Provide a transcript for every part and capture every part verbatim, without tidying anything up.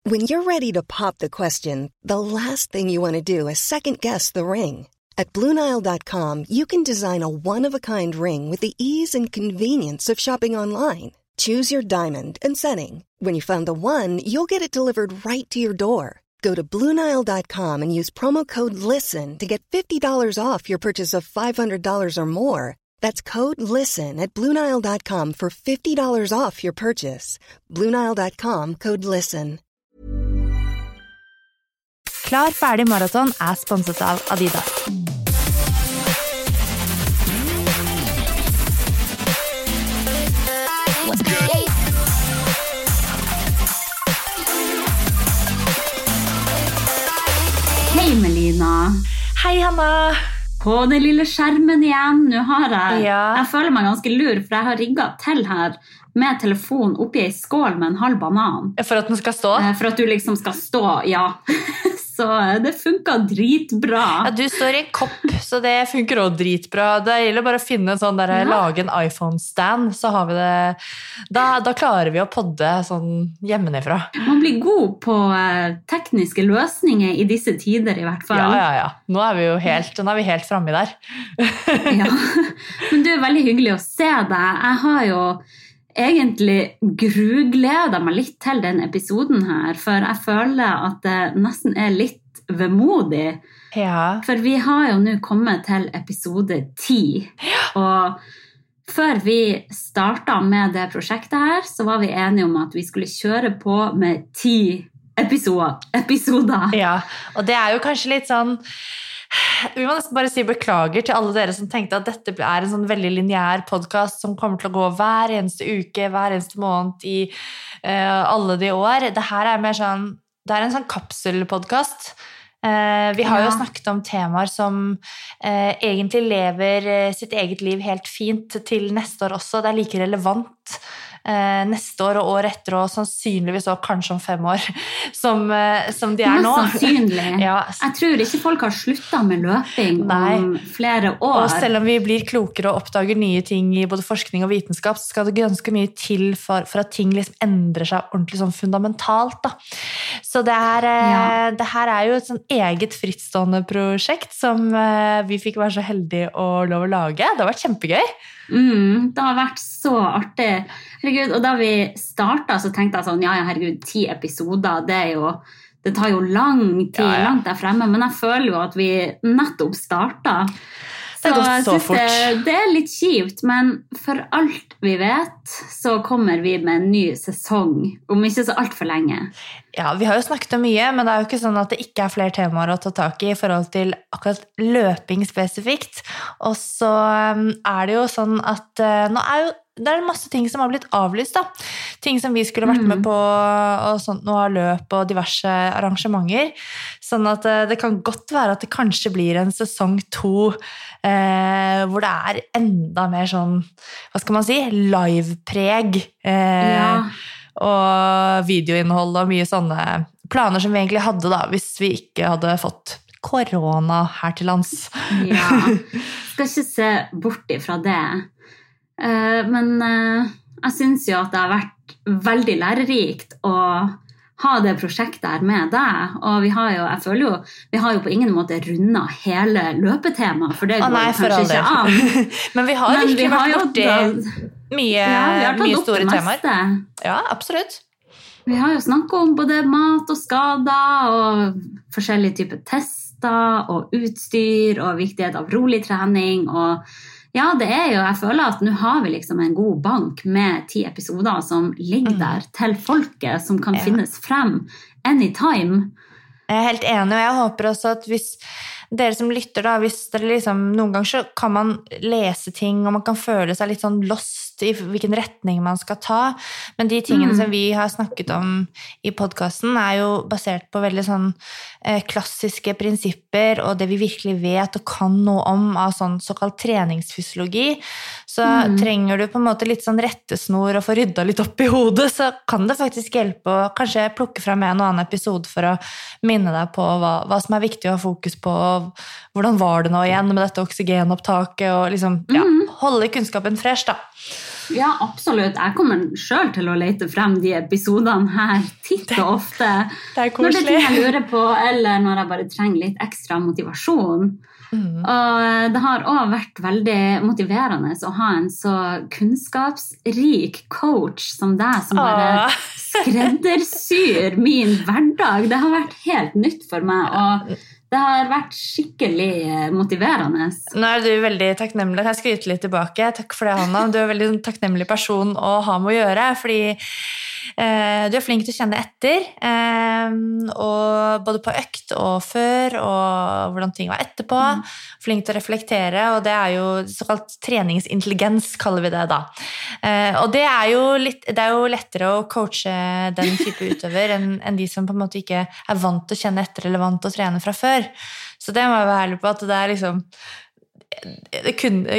When you're ready to pop the question, the last thing you want to do is second-guess the ring. At Blue Nile dot com, you can design a one-of-a-kind ring with the ease and convenience of shopping online. Choose your diamond and setting. When you find the one, you'll get it delivered right to your door. Go to Blue Nile dot com and use promo code LISTEN to get fifty dollars off your purchase of five hundred dollars or more. That's code LISTEN at Blue Nile dot com for fifty dollars off your purchase. Blue Nile dot com, code LISTEN. Klar ferdig maraton er sponset av Adidas. Hei Melina. Hei Hanna. På den lille skjermen igjen. Nå har jeg, ja. jeg føler meg ganske lur, for jeg har rigget til her med telefonen oppi en skål med en halv banan. For at den skal stå? For at du liksom skal stå, ja. Så det funker dritbra. Ja, du står i en kopp, så det funker også dritbra. Det gjelder bare å finne en sånn der, ja. Lage en iPhone-stand, så har vi det. Da, da klarer vi å podde sånn hjemmefra. Man blir god på uh, tekniske løsninger i disse tider i hvert fall. Ja, ja, ja. Nå er vi jo helt, nå er vi helt fremme der. Ja, men du er veldig hyggelig å se deg. Jeg har jo egentlig grugleder meg litt til den episoden her, for jeg føler at det nesten er litt vemodig. Ja. For vi har jo nå kommet til episode ti, ja. Og før vi startet med det prosjektet her, så var vi enige om at vi skulle kjøre på med ti episoder. episoder. Ja, og det er jo kanskje litt sånn vi må nesten bare si beklager til alle dere som tenkte at dette er en sånn veldig lineær podcast som kommer til å gå hver eneste uke, hver eneste måned i uh, alle de år. Det her er mer sånn, det er en sånn kapselpodcast. Uh, vi har ja. Jo snakket om temaer som uh, egentlig lever sitt eget liv helt fint til neste år også. Det er like relevant neste år og år etter, og sannsynligvis også kanskje om fem år, som, som de er nå. Mest sannsynlig. Ja. Jeg tror ikke folk har sluttet med løping Nei. Om flere år. Og selv om vi blir klokere og oppdager nye ting i både forskning og vitenskap, så skal det ganske mye til for, for at ting liksom endrer seg ordentlig sånn fundamentalt. Da. Så det, er, ja. Det her er jo et sånn eget frittstående prosjekt som vi fikk være så heldige å lov å lage. Det har vært kjempegøy. Mm, det har vært så artig. Herregud, og da vi startet så tenkte jeg sånn, ja, ja, herregud, ti episoder, det er jo, det tar jo lang tid, ja, ja. Langt der fremme, men jeg føler jo at vi nettopp startet. Så jeg synes det, det er litt kjipt, men for alt vi vet, så kommer vi med en ny sesong, om ikke så alt for lenge. Ja, vi har jo snakket om mye, men det er jo ikke sånn at det ikke er flere temaer å ta tak i i forhold til akkurat løping spesifikt. Og så er det jo sånn at nå er jo det er masse ting som har blitt avlyst da. Ting som vi skulle vært med på og sånt, nå har løp og diverse arrangementer. Sånn at det kan godt være at det kanskje blir en sesong to eh, hvor det er enda mer sånn, hva skal man si, live-preg eh, ja. Og videoinnhold og mye sånne planer som vi egentlig hadde da, hvis vi ikke hadde fått korona her til lands. Ja, skal ikke se bort ifra det. Uh, men uh, jeg synes jo at det har vært veldig lærerikt å ha det prosjektet her med deg, og vi har jo, jeg føler jo, vi har jo på ingen måte rundet hele løpetemaet, for det går Å, nei, kanskje ikke an. Men vi har men virkelig vi har vært borti mye, ja, mye store temaer. Ja, absolutt. Vi har jo snakket om både mat og skader, og forskjellige typer tester, og utstyr, og viktighet av rolig trening, og ja, det er jo, jeg føler at nå har vi liksom en god bank med ti episoder som ligger der til folket, som kan ja. Finnes frem anytime. Jeg er helt enig, og jeg håper også at hvis dere som lytter da, hvis dere liksom, noen ganger så kan man lese ting, og man kan føle seg litt sånn lost i hvilken retning man skal ta, men de tingene mm. som vi har snakket om i podcasten er jo basert på veldig sånn eh, klassiske prinsipper, og det vi virkelig vet og kan noe om av sånn såkalt treningsfysiologi, så mm. trenger du på en måte litt sånn rettesnor og få rydda litt opp i hodet, så kan det faktisk hjelpe å kanskje plukke frem en og annen episode for å minne deg på hva, hva som er viktig å ha fokus på, og hvordan var det nå igjen med dette oksygenopptaket, og liksom, ja, holde kunnskapen fresh da. Ja, absolutt. Jeg kommer selv til å lete frem de episodene her titt og ofte. Det er koselig. Når det er ting jeg lurer på, eller når jeg bare trenger litt ekstra motivasjon. Mm. Og det har også vært veldig motiverende å ha en så kunnskapsrik coach som deg, som bare skreddersyr min hverdag. Det har vært helt nytt for meg, og det har vært skikkelig motiverende. Nå er du veldig takknemlig. Jeg skryter litt tilbake. Takk for det, Hanna. Du er en veldig takknemlig person å ha med å gjøre, fordi eh, du er flink til å kjenne etter, eh, og både på økt og før, og hvordan ting var etterpå. Mm. Flink til å reflektere, og det er jo såkalt treningsintelligens, kaller vi det da. Eh, og det er, jo litt, det er jo lettere å coache den type utøver enn, enn de som på en måte ikke er vant til å kjenne etter, eller vant til å trene fra før. Så det må jeg være ærlig på, at det er liksom det kunne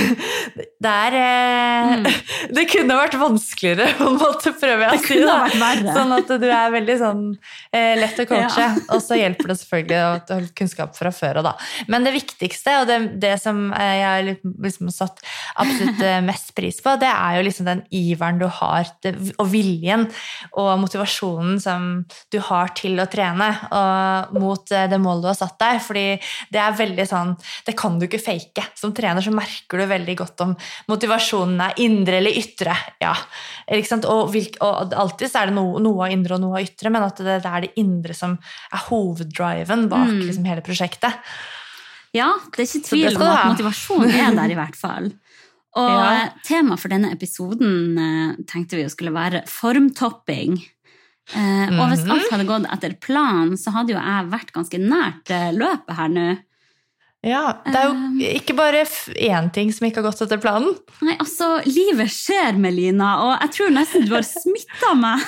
det er mm. det kunne vært vanskeligere på en måte, prøver jeg å si det, sånn at du er veldig sånn eh, lett å coache, ja. Og så hjelper det selvfølgelig at du har kunnskap fra før og da. Men det viktigste, og det, det som jeg har liksom satt absolutt mest pris på, det er jo liksom den iveren du har, det, og viljen og motivasjonen som du har til å trene og mot det målet du har satt deg, fordi det er veldig sånn, det kan du ikke fake. Som trener så merker du veldig godt om motivasjonen er indre eller ytre. Ja, ikke sant? Og, og alltid så er det noe, noe av indre og noe av ytre, men at det, det er det indre som er hoveddriven bak mm. liksom hele prosjektet. Ja, det er ikke tvil om at motivasjon er der i hvert fall. Og ja. Tema for denne episoden tenkte vi jo skulle være formtopping. Mm-hmm. Og hvis alt hadde gått etter plan, så hadde jo jeg vært ganske nært løpet her nå. Ja, det er jo ikke bare én ting som ikke har gått etter planen. Nei, altså, livet skjer, Melina, og jeg tror nesten du har smittet meg.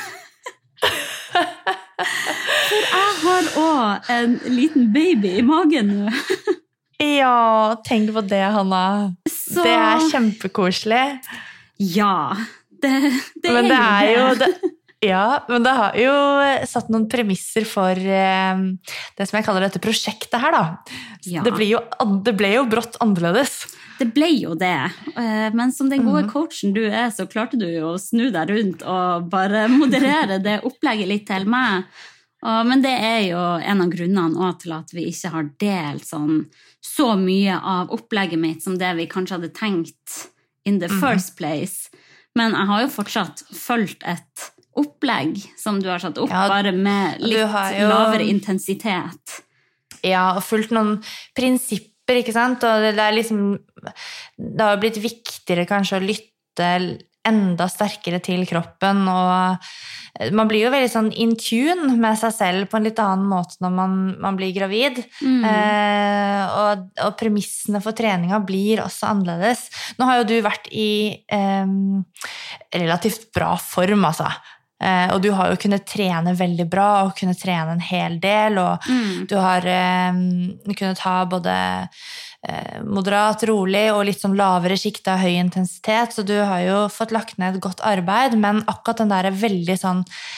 For jeg har også en liten baby i magen nå. Ja, tenk på det, Hanna. Så... Det er kjempekoselig. Ja, det, det Men er det jo er det. Jo det. Ja, men det har jo satt noen premisser for eh, det som jeg kaller dette prosjektet her da. Ja. Det, ble jo, det ble jo brått annerledes. Det ble jo det, men som den gode coachen du er, så klarte du jo å snu deg rundt og bare moderere det opplegget litt til meg. Men det er jo en av grunnene også til at vi ikke har delt sånn, så mye av opplegget mitt som det vi kanskje hadde tenkt in the first place. Men jeg har jo fortsatt følt et opplegg som du har satt opp, ja, bare med litt jo... lavere intensitet. Ja, og fulgt noen prinsipper, ikke sant? Og det er liksom, det har blitt viktigere kanskje å lytte enda sterkere til kroppen, og man blir jo veldig sånn in tune med seg selv på en litt annen måte når man, man blir gravid. Mm. Eh, og, og premissene for treninga blir også annerledes. Nå har jo du vært i eh, relativt bra form, altså. Og du har jo kunnet trene veldig bra og kunnet trene en hel del, og mm. du har eh, kunnet ha både eh, moderat, rolig og litt sånn lavere skikt av høy intensitet, så du har jo fått lagt ned et godt arbeid, men akkurat den der veldig sånn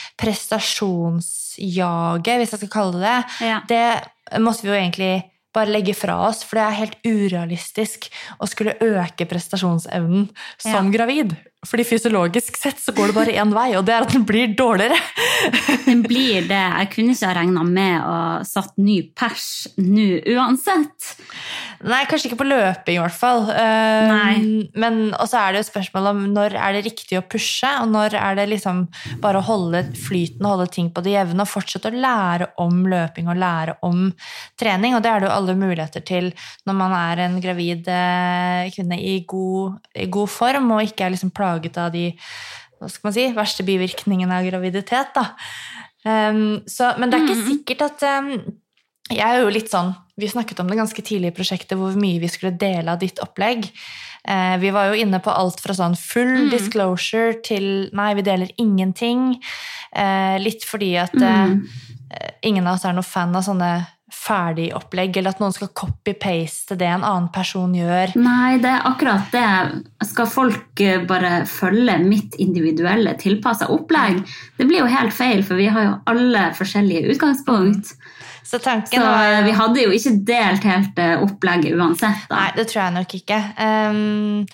prestasjonsjaget, hvis jeg skal kalle det det, ja. Det måtte vi jo egentlig bare legge fra oss, for det er helt urealistisk å skulle øke prestasjonsevnen som ja. Gravid. Fordi fysiologisk sett så går det bare en vei, og det er at den blir dårligere. Den blir det. Jeg kunne ikke ha regnet med å satt ny pers nå uansett. Nei, kanskje ikke på løping i hvert fall. Nei. Men også er det jo spørsmål om når er det riktig å pushe, og når er det liksom bare å holde flyten og holde ting på det jevne, og fortsette å lære om løping og lære om trening, og det er det jo alle muligheter til når man er en gravid kvinne i god, i god form, og ikke er liksom plaget av de, hva skal man si, verste bivirkningene av graviditet da. Um, så, men det er ikke sikkert at um, jeg er jo litt sånn, vi snakket om det ganske tidlig i prosjektet hvor mye vi skulle dele av ditt opplegg. Uh, vi var jo inne på alt fra sånn full mm. disclosure til nei, vi deler ingenting. Uh, litt fordi at uh, mm. ingen av oss er noe fan av sånne ferdig opplegg, eller at noen skal copy-paste det en annen person gjør. Nei, det er akkurat det. Skal folk bare følge mitt individuelle tilpasset opplegg? Det blir jo helt feil, for vi har jo alle forskjellige utgangspunkt. Så, tanken så var, vi hadde jo ikke delt helt opplegget uansett. Da. Nei, det tror jeg nok ikke. Um,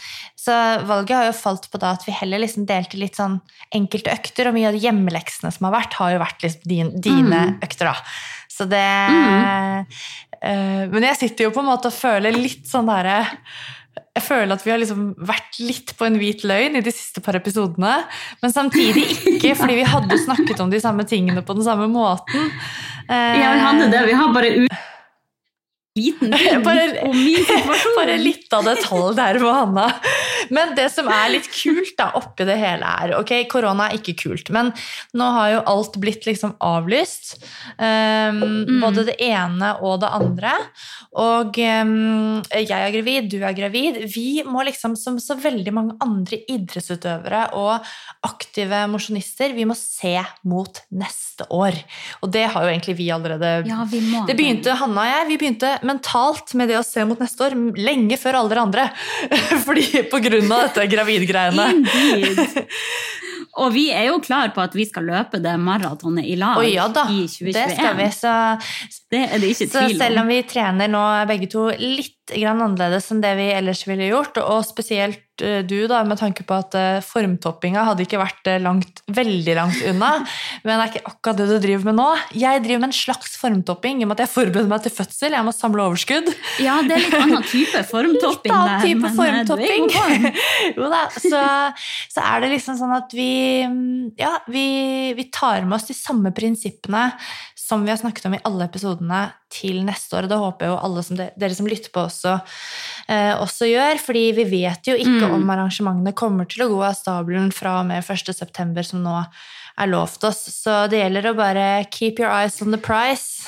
Så valget har jo falt på da at vi heller liksom delte litt sånn enkelte økter, og mye av de hjemmeleksene som har vært, har jo vært liksom din, dine mm. økter da. Så det... Mm. Uh, men jeg sitter jo på en måte og føler litt sånn der... Jeg føler at vi har liksom vært litt på en hvit løgn i de siste par episodene, men samtidig ikke, fordi vi hadde snakket om de samme tingene på den samme måten. Ja, vi hadde det. Vi har bare ut... liten ting bare, om min situasjon. Bare litt av detalj der på Hanna. Men det som er litt kult da, oppi det hele er, ok, korona er ikke kult, men nå har jo alt blitt liksom avlyst. Um, mm. Både det ene og det andre. Og um, jeg er gravid, du er gravid. Vi må liksom, som så veldig mange andre idrettsutøvere og aktive mosjonister, vi må se mot neste år. Og det har jo egentlig vi allerede... Ja, vi må. Det begynte, Hanna og jeg, vi begynte mentalt med det å se mot neste år lenge før alle andre. Fordi på grunn av dette gravidgreiene. Indeed. Og vi er jo klar på at vi skal løpe det maratonet i lag ja da, i tjue tjueen. Det skal vi, så, det er det ikke tvil om. Så selv om vi trener nå begge to litt grann annerledes enn det vi ellers ville gjort, og spesielt du da, med tanke på at formtoppinga hadde ikke vært langt, veldig langt unna, men det er ikke akkurat det du driver med nå. Jeg driver med en slags formtopping, i og med at jeg forbereder meg til fødsel, jeg må samle overskudd. Ja, det er litt annen type formtopping der. Litt annen type formtopping. Jo da, så, så er det liksom sånn at vi, ja, vi, vi tar med oss de samme prinsippene som vi har snakket om i alle episodene til neste år, og det håper jeg jo alle som de, dere som lytter på også, eh, også gjør, fordi vi vet jo ikke mm. om arrangementene kommer til å gå av stabelen fra og med første september, som nå er lovt oss, så det gjelder å bare keep your eyes on the prize.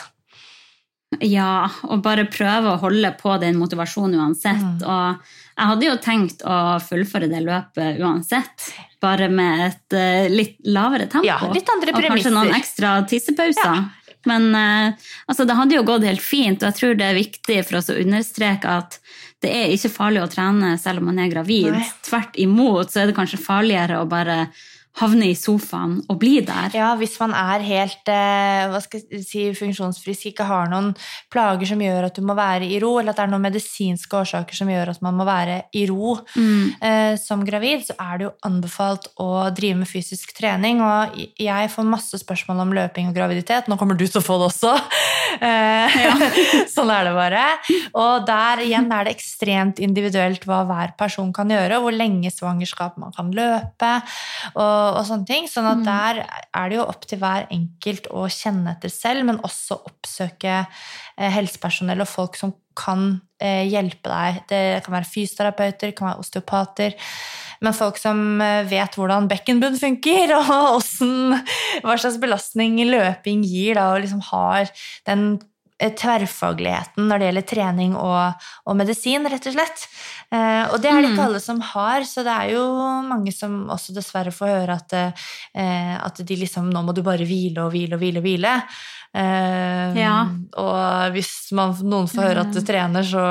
Ja, og bare prøve å holde på den motivasjonen uansett, mm. og jeg hadde jo tenkt å fullføre det løpet uansett, bare med et uh, litt lavere tempo, ja, litt andre premisser. Og kanskje noen ekstra tissepauser. Ja. Men uh, altså, det hadde jo gått helt fint, og jeg tror det er viktig for oss å understreke at det er ikke farlig å trene selv om man er gravid. Nei. Tvert imot så er det kanskje farligere å bare havne i sofaen og bli der. Ja, hvis man er helt eh, hva skal jeg si, funksjonsfrisk, ikke har noen plager som gjør at du må være i ro, eller at det er noen medisinske årsaker som gjør at man må være i ro mm. eh, som gravid, så er det jo anbefalt å drive med fysisk trening, og jeg får masse spørsmål om løping og graviditet. Nå kommer du til å få det også. Eh, ja. Sånn er det bare. Og der igjen er det ekstremt individuelt hva hver person kan gjøre, og hvor lenge svangerskap man kan løpe, og og sånne ting, sånn at der er det jo opp til hver enkelt å kjenne etter selv, men også oppsøke eh, helsepersonell og folk som kan eh, hjelpe deg. Det kan være fysioterapeuter, det kan være osteopater, men folk som vet hvordan bekkenbunn funker, og hvordan, hva slags belastning løping gir, da, og liksom har den tverrfagligheten når det gjelder trening og, og medisin, rett og slett. Eh, og det er det ikke alle som har, så det er jo mange som også dessverre får høre at, eh, at de liksom, nå må du bare hvile og hvile og hvile og hvile. Eh, ja. Og hvis man, noen får høre at du trener, så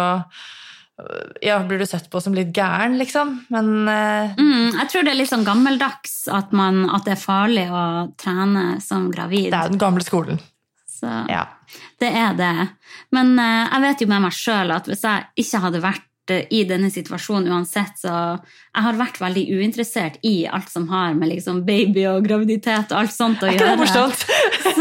ja, blir du sett på som litt gæren, liksom. Men eh, mm, jeg tror det er litt sånn gammeldags at, man, at det er farlig å trene som gravid. Det er den gamle skolen. Så ja. Det er det. Men uh, jeg vet jo med meg selv at hvis jeg ikke hadde vært uh, i denne situasjonen uansett, så jeg har vært veldig uinteressert i alt som har med liksom baby og graviditet og alt sånt å gjøre. Er ikke det morsomt?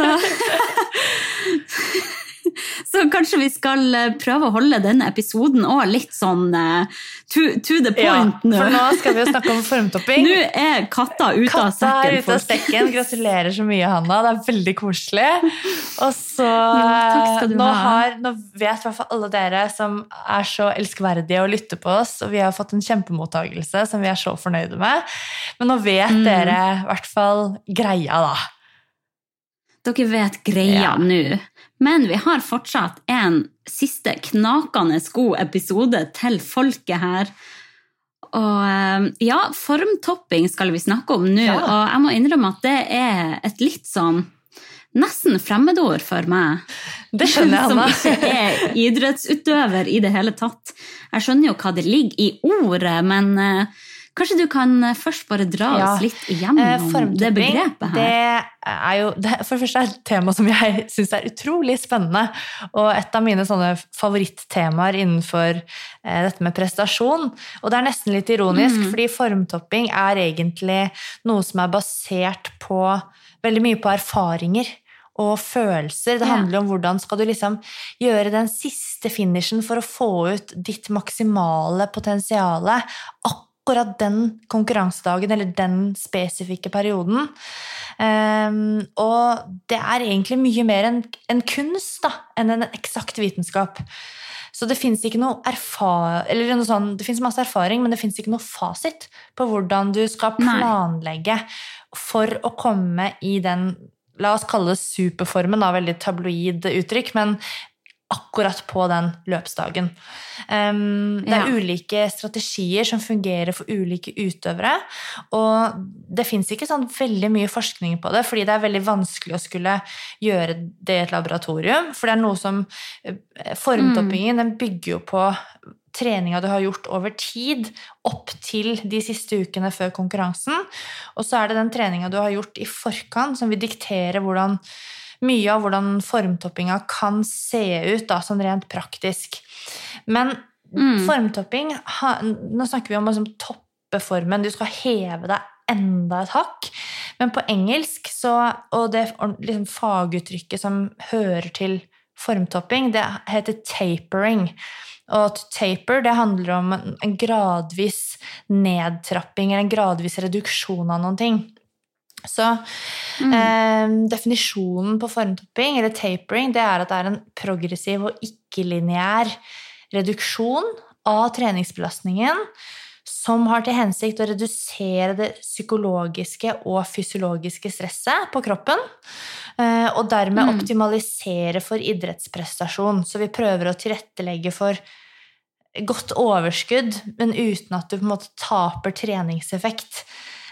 Så... Så kanskje vi skal prøve å holde denne episoden også litt sånn uh, to, to the point nå. Ja, for nå skal vi jo snakke om formtopping. Nå er katta ute katta av sekken. Katta er ute av sekken. Gratulerer så mye, Hanna. Det er veldig koselig. Og så ja, takk skal du nå, ha. Har, nå vet i hvert fall alle dere som er så elskverdige å lytte på oss, og vi har fått en kjempemottakelse som vi er så fornøyde med. Men nå vet mm. dere i hvert fall greia, da. Dere vet greia ja. nå. Men vi har fortsatt en siste knakende god episode til folket her. Og ja, formtopping skal vi snakke om nå. Ja. Og jeg må innrømme at det er et litt sånn nesten fremmedord for meg. Det skjønner jeg, Anna. Som ikke er idrettsutøver i det hele tatt. Jeg skjønner jo hva det ligger i ordet, men Kanskje du kan først bare dra oss ja. litt igjennom det begrepet her? Det er jo, det, for det første er et tema som jeg synes er utrolig spennende, og et av mine sånne favorittemaer innenfor eh, dette med prestasjon. Og det er nesten litt ironisk, mm. fordi formtopping er egentlig noe som er basert på veldig mye på erfaringer og følelser. Det handler om hvordan skal du liksom gjøre den siste finishen for å få ut ditt maksimale potensiale akkurat den konkurransedagen eller den spesifikke perioden. Um, og det er egentlig mye mer en, en kunst da, enn en eksakt vitenskap. Så det finnes ikke noe erfaring, eller noe sånn, det finnes masse erfaring, men det finnes ikke noe fasit på hvordan du skal planlegge for å komme i den, la oss kalle det superformen, da, veldig tabloid uttrykk, men akkurat på den løpsdagen. Um, det er ja. ulike strategier som fungerer for ulike utøvere, og det finnes ikke sånn veldig mye forskning på det, fordi det er veldig vanskelig å skulle gjøre det i et laboratorium, for det er noe som formtoppingen, mm. den bygger jo på treninga du har gjort over tid, opp til de siste ukene før konkurransen, og så er det den treninga du har gjort i forkant, som vil diktere hvordan, mye av hvordan formtoppinga kan se ut, da, sånn rent praktisk. Men mm. formtopping, ha, nå snakker vi om å liksom, toppe formen, du skal heve deg enda et hakk, men på engelsk, så, og det liksom, faguttrykket som hører til formtopping, det heter tapering. Og to taper, det handler om en gradvis nedtrapping, eller en gradvis reduksjon av noen ting. Så mm. eh, definisjonen på formtopping, eller tapering, det er at det er en progressiv og ikke-lineær reduksjon av treningsbelastningen, som har til hensikt å redusere det psykologiske og fysiologiske stresset på kroppen, og dermed mm. optimalisere for idrettsprestasjon. Så vi prøver å tilrettelegge for godt overskudd, men uten at du på en måte taper treningseffekt.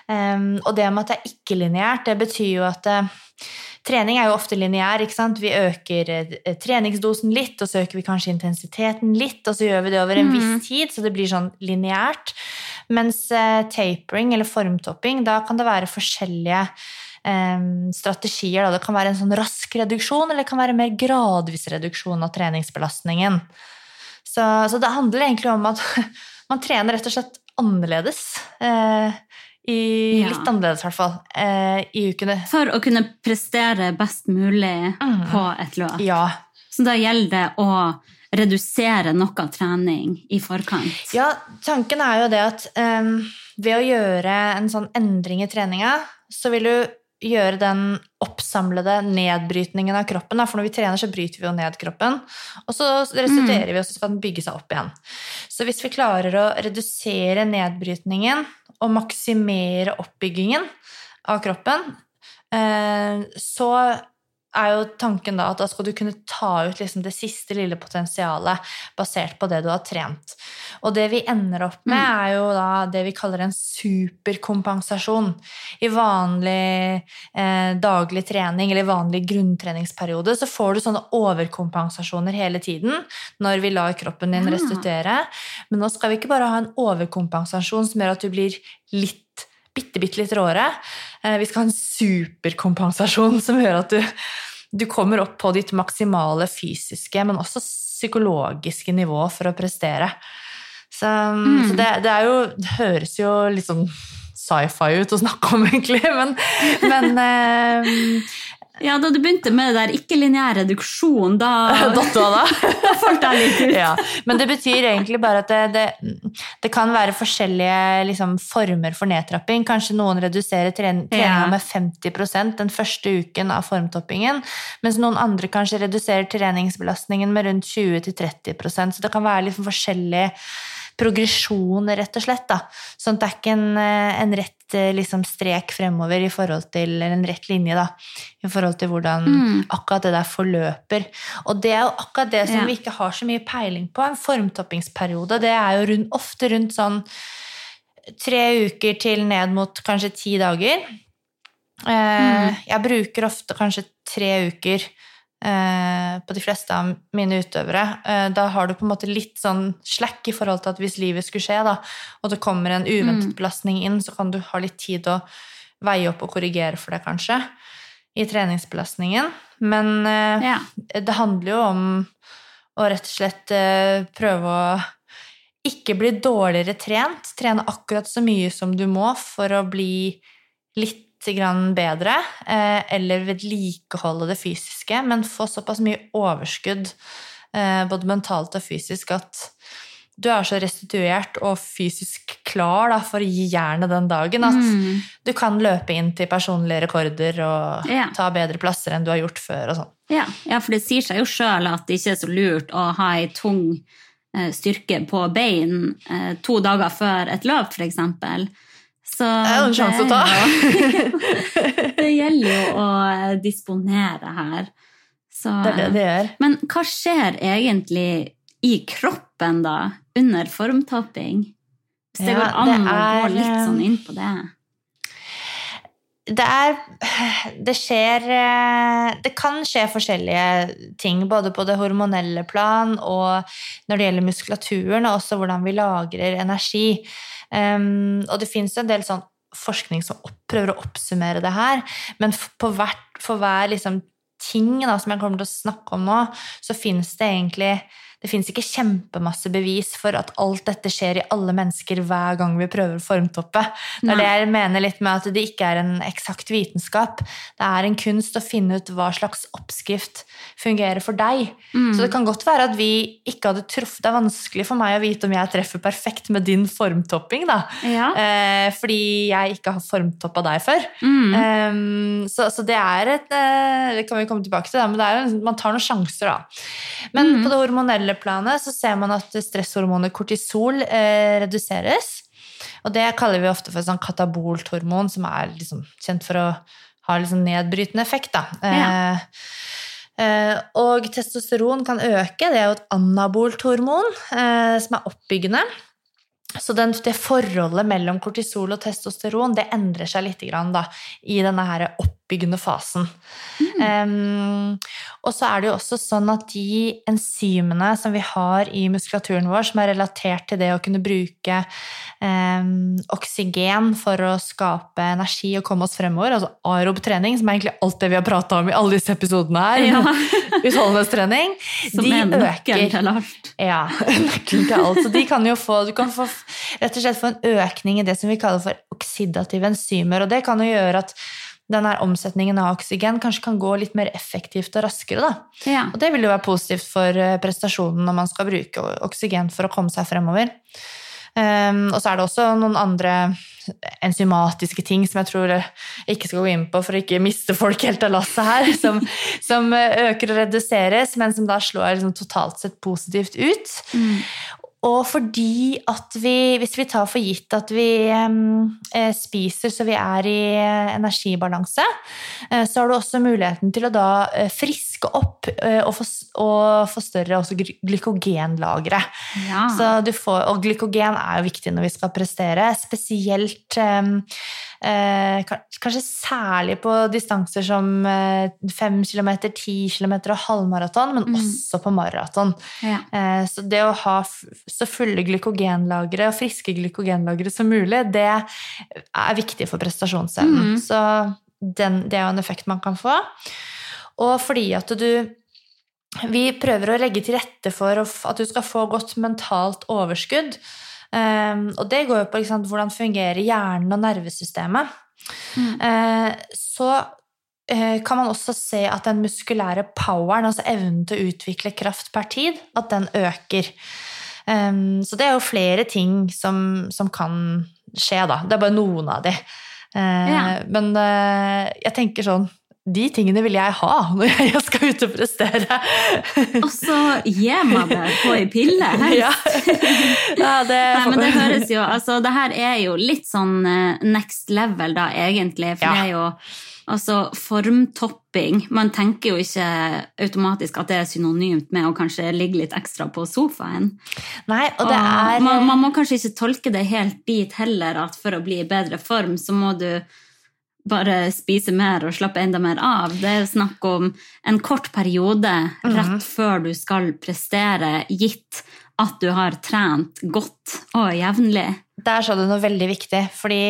Og det med at det er ikke-lineært, det betyr jo at trening er jo ofte lineær, ikke sant? Vi øker treningsdosen litt, og så øker vi kanskje intensiteten litt, og så gjør vi det over en mm. viss tid, så det blir sånn lineært. Mens tapering eller formtopping, da kan det være forskjellige Um, strategier. Da. Det kan være en sånn rask reduksjon, eller det kan være en mer gradvis reduksjon av treningsbelastningen. Så, så det handler egentlig om at man trener rett og slett annerledes, eh, i, ja. litt annerledes i hvert fall, eh, i ukene. For å kunne prestere best mulig mm. på et løp. Ja. Så da gjelder det å redusere noe trening i forkant. Ja, tanken er jo det at um, ved å gjøre en sånn endring i treninga, så vil du gjøre den oppsamlede nedbrytningen av kroppen. Da. For når vi trener, så bryter vi jo ned kroppen, og så restituerer mm. vi, og så skal den bygge seg opp igjen. Så hvis vi klarer å redusere nedbrytningen og maksimere oppbyggingen av kroppen, eh, så er jo tanken da at da skal du kunne ta ut liksom det siste lille potensialet basert på det du har trent. Og det vi ender opp med mm. er jo da det vi kaller en superkompensasjon. I vanlig eh, daglig trening eller vanlig grunntreningsperiode så får du sånne overkompensasjoner hele tiden når vi lar kroppen din restituere. Men nå skal vi ikke bare ha en overkompensasjon som gjør at du blir litt bitte, bitte litt råere. Vi skal ha en superkompensasjon som gjør at du, du kommer opp på ditt maksimale fysiske, men også psykologiske nivå for å prestere. Så, mm. så det, det er jo, det høres jo litt sånn sci-fi ut å snakke om egentlig, men, men eh, ja, da du begynte med det der ikke-lineær reduksjon, da, da falt jeg litt ut. Ja, men det betyr egentlig bare at det, det, det kan være forskjellige liksom, former for nedtrapping. Kanskje noen reduserer treninga ja. med femti prosent den første uken av formtoppingen, mens noen andre kanskje reduserer treningsbelastningen med rundt tjue til tretti prosent. Så det kan være liksom forskjellige progresjon, rett og slett. Da. Sånn at det er ikke en, en rett liksom, strek fremover i forhold til, eller en rett linje da, i forhold til hvordan mm. akkurat det der forløper. Og det er jo akkurat det som ja. vi ikke har så mye peiling på. En formtoppingsperiode, det er jo rundt, ofte rundt sånn tre uker til ned mot kanskje ti dager. Mm. Jeg bruker ofte kanskje tre uker eh, på de fleste av mine utøvere. Eh, da har du på en måte litt sånn slack i forhold til at hvis livet skulle skje, da, og det kommer en uventet belastning inn, så kan du ha litt tid å veie opp og korrigere for det, kanskje, i treningsbelastningen. Men eh, Ja. det handler jo om å rett og slett eh, prøve å ikke bli dårligere trent, trene akkurat så mye som du må for å bli litt grann bedre, eh, eller vedlikeholde det fysiske, men få såpass mye overskudd, eh, både mentalt og fysisk, at du er så restituert og fysisk klar da, for å gi jernet den dagen, at Mm. du kan løpe inn til personlige rekorder og Ja. ta bedre plasser enn du har gjort før og sånn. Ja, ja, for det sier seg jo selv at det ikke er så lurt å ha en tung eh, styrke på bein eh, to dager før et løp, for eksempel. Så Det er jo en sjanse å ta. jo- det gjelder jo å disponere her. Så, Det er det det gjør. Men hva skjer egentlig i kroppen da, under formtopping? Hvis det Ja, går an det å gå er, litt sånn inn på det. Det er Det skjer Det kan skje forskjellige ting, både på det hormonelle plan og når det gjelder muskulaturen, og også hvordan vi lagrer energi. Um, og det finnes en del sånn forskning som opp, prøver å oppsummere det her, men på hvert, for hver liksom, ting da, som jeg kommer til å snakke om nå, så finnes det egentlig Det finnes ikke kjempemasse bevis for at alt dette skjer i alle mennesker hver gang vi prøver å formtoppe. Det er det jeg mener litt med at det ikke er en eksakt vitenskap. Det er en kunst å finne ut hva slags oppskrift fungerer for deg. Mm. Så det kan godt være at vi ikke hadde truffet. Det er vanskelig for meg å vite om jeg treffer perfekt med din formtopping, da. Ja. Eh, fordi jeg ikke har formtoppet deg før. Mm. Um, så, så det er et eh, det kan vi komme tilbake til, da, men det er, man tar noen sjanser, da. Men mm. på det hormonelle planet så ser man at stresshormonet kortisol eh, reduseres, og det kaller vi ofte for sånn katabolt hormon, som er liksom kjent for å ha liksom nedbrytende effekt, da. Ja. Eh, eh, og testosteron kan øke, det er jo et anabolt hormon eh, som er oppbyggende. Så den, det forholdet mellom kortisol og testosteron, det endrer seg litt grann da, i denne her oppbyggende fasen. Mm. Um, og så er det jo også sånn at de enzymene som vi har i muskulaturen vår, som er relatert til det å kunne bruke um, oksygen for å skape energi og komme oss fremover, altså aerob trening, som er egentlig alt det vi har pratet om i alle disse episodene her, ja. Utholdenhetstrening, som de er nøkkelen til alt. Ja, nøkkelen til alt. Så de kan jo få, du kan få rett og slett få en økning i det som vi kaller for oksidative enzymer, og det kan jo gjøre at denne omsetningen av oksygen kanskje kan gå litt mer effektivt og raskere, da. Ja. Og det vil jo være positivt for prestasjonen når man skal bruke oksygen for å komme seg fremover. Um, og så er det også noen andre enzymatiske ting som jeg tror jeg ikke skal gå inn på for å ikke miste folk helt av lasset her, som, som øker og reduseres, men som da slår liksom totalt sett positivt ut. Mm. Og fordi at vi, hvis vi tar for gitt at vi eh, spiser så vi er i energibalanse, eh, så har du også muligheten til å da eh, friske opp eh, og, få, og få større også glykogenlagre. Ja. Så du får, og glykogen er jo viktig når vi skal prestere, spesielt eh, eh, kanskje særlig på distanser som eh, fem kilometer, ti kilometer og halvmaraton, men mm. også på maraton. Ja. Eh, så det å ha så fulle glykogenlagre og friske glykogenlagre som mulig, det er viktig for prestasjonsevnen. Mm. Så den, det er jo en effekt man kan få. Og fordi at du vi prøver å legge til rette for at du skal få godt mentalt overskudd, um, og det går jo på liksom, hvordan fungerer hjernen og nervesystemet. Mm. Uh, så uh, kan man også se at den muskulære poweren, altså evnen til å utvikle kraft per tid, at den øker. Um, så det er jo flere ting som, som kan skje da. Det er bare noen av de. Uh, ja. Men uh, jeg tenker sånn, de tingene vil jeg ha når jeg skal ut og prestere. Og så gi meg det på en pille, helst. Ja. Ja, det... Nei, men det høres jo, altså det her er jo litt sånn next level da, egentlig. For ja. Det er jo altså formtopping. Man tenker jo ikke automatisk at det er synonymt med å kanskje ligge litt ekstra på sofaen. Nei, og det er... Man, man må kanskje ikke tolke det helt dit heller, at for å bli i bedre form, så må du bare spise mer og slappe enda mer av. Det er snakk om en kort periode rett mm. før du skal prestere, gitt at du har trent godt og jevnlig. Der sa du noe veldig viktig, fordi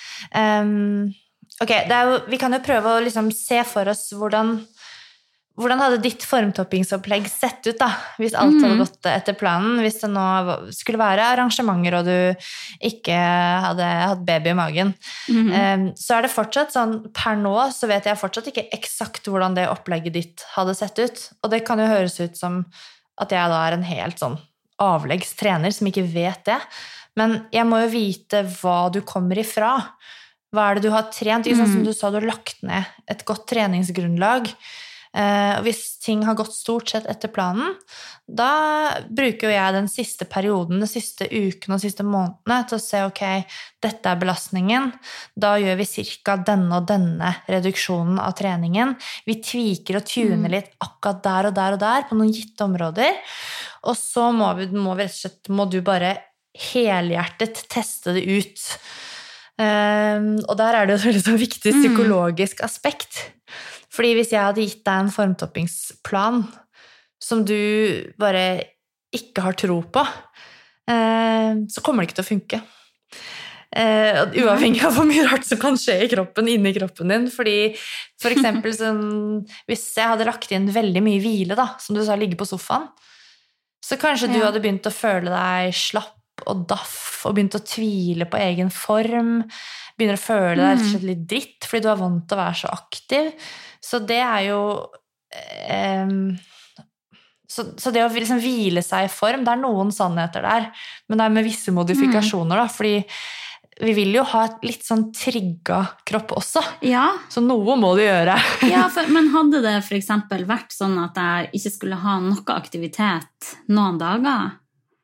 um, ok, det er jo, vi kan jo prøve å liksom se for oss hvordan Hvordan hadde ditt formtoppingsopplegg sett ut da, hvis alt hadde gått etter planen, hvis det nå skulle være arrangementer og du ikke hadde hatt baby i magen. Mm-hmm. Så er det fortsatt sånn, per nå så vet jeg fortsatt ikke eksakt hvordan det opplegget ditt hadde sett ut, og det kan jo høres ut som at jeg da er en helt sånn avleggstrener som ikke vet det, men jeg må jo vite hva du kommer ifra. Hva er det du har trent? Ikke sånn som du sa, du har lagt ned et godt treningsgrunnlag. Uh, og hvis ting har gått stort sett etter planen, da bruker jo jeg den siste perioden, den siste uken og siste månedene til å se, ok, dette er belastningen, da gjør vi cirka denne og denne reduksjonen av treningen. Vi tviker og tuner litt akkurat der og der og der på noen gitte områder, og så må vi, må vi rett og slett, må du bare helhjertet teste det ut. Uh, og der er det jo et veldig så viktig psykologisk aspekt. Fordi hvis jeg hadde gitt deg en formtoppingsplan som du bare ikke har tro på, så kommer det ikke til å funke. Uavhengig av hvor mye rart som kan skje i kroppen, inni kroppen din. Fordi for eksempel, sånn, hvis jeg hadde lagt inn veldig mye hvile, da, som du sa, ligge på sofaen, så kanskje du ja. hadde begynt å føle deg slapp og daff, og begynt å tvile på egen form, begynner å føle deg rett og slett litt dritt, fordi du er vant til å være så aktiv. Så det er jo um, så, så det å liksom hvile seg i form, det er noen sannheter der, men det er med visse modifikasjoner da, fordi vi vil jo ha et litt sånn trigga kropp også, ja. Så noe må du gjøre. Ja, for, men hadde det for eksempel vært sånn at jeg ikke skulle ha noe aktivitet noen dager?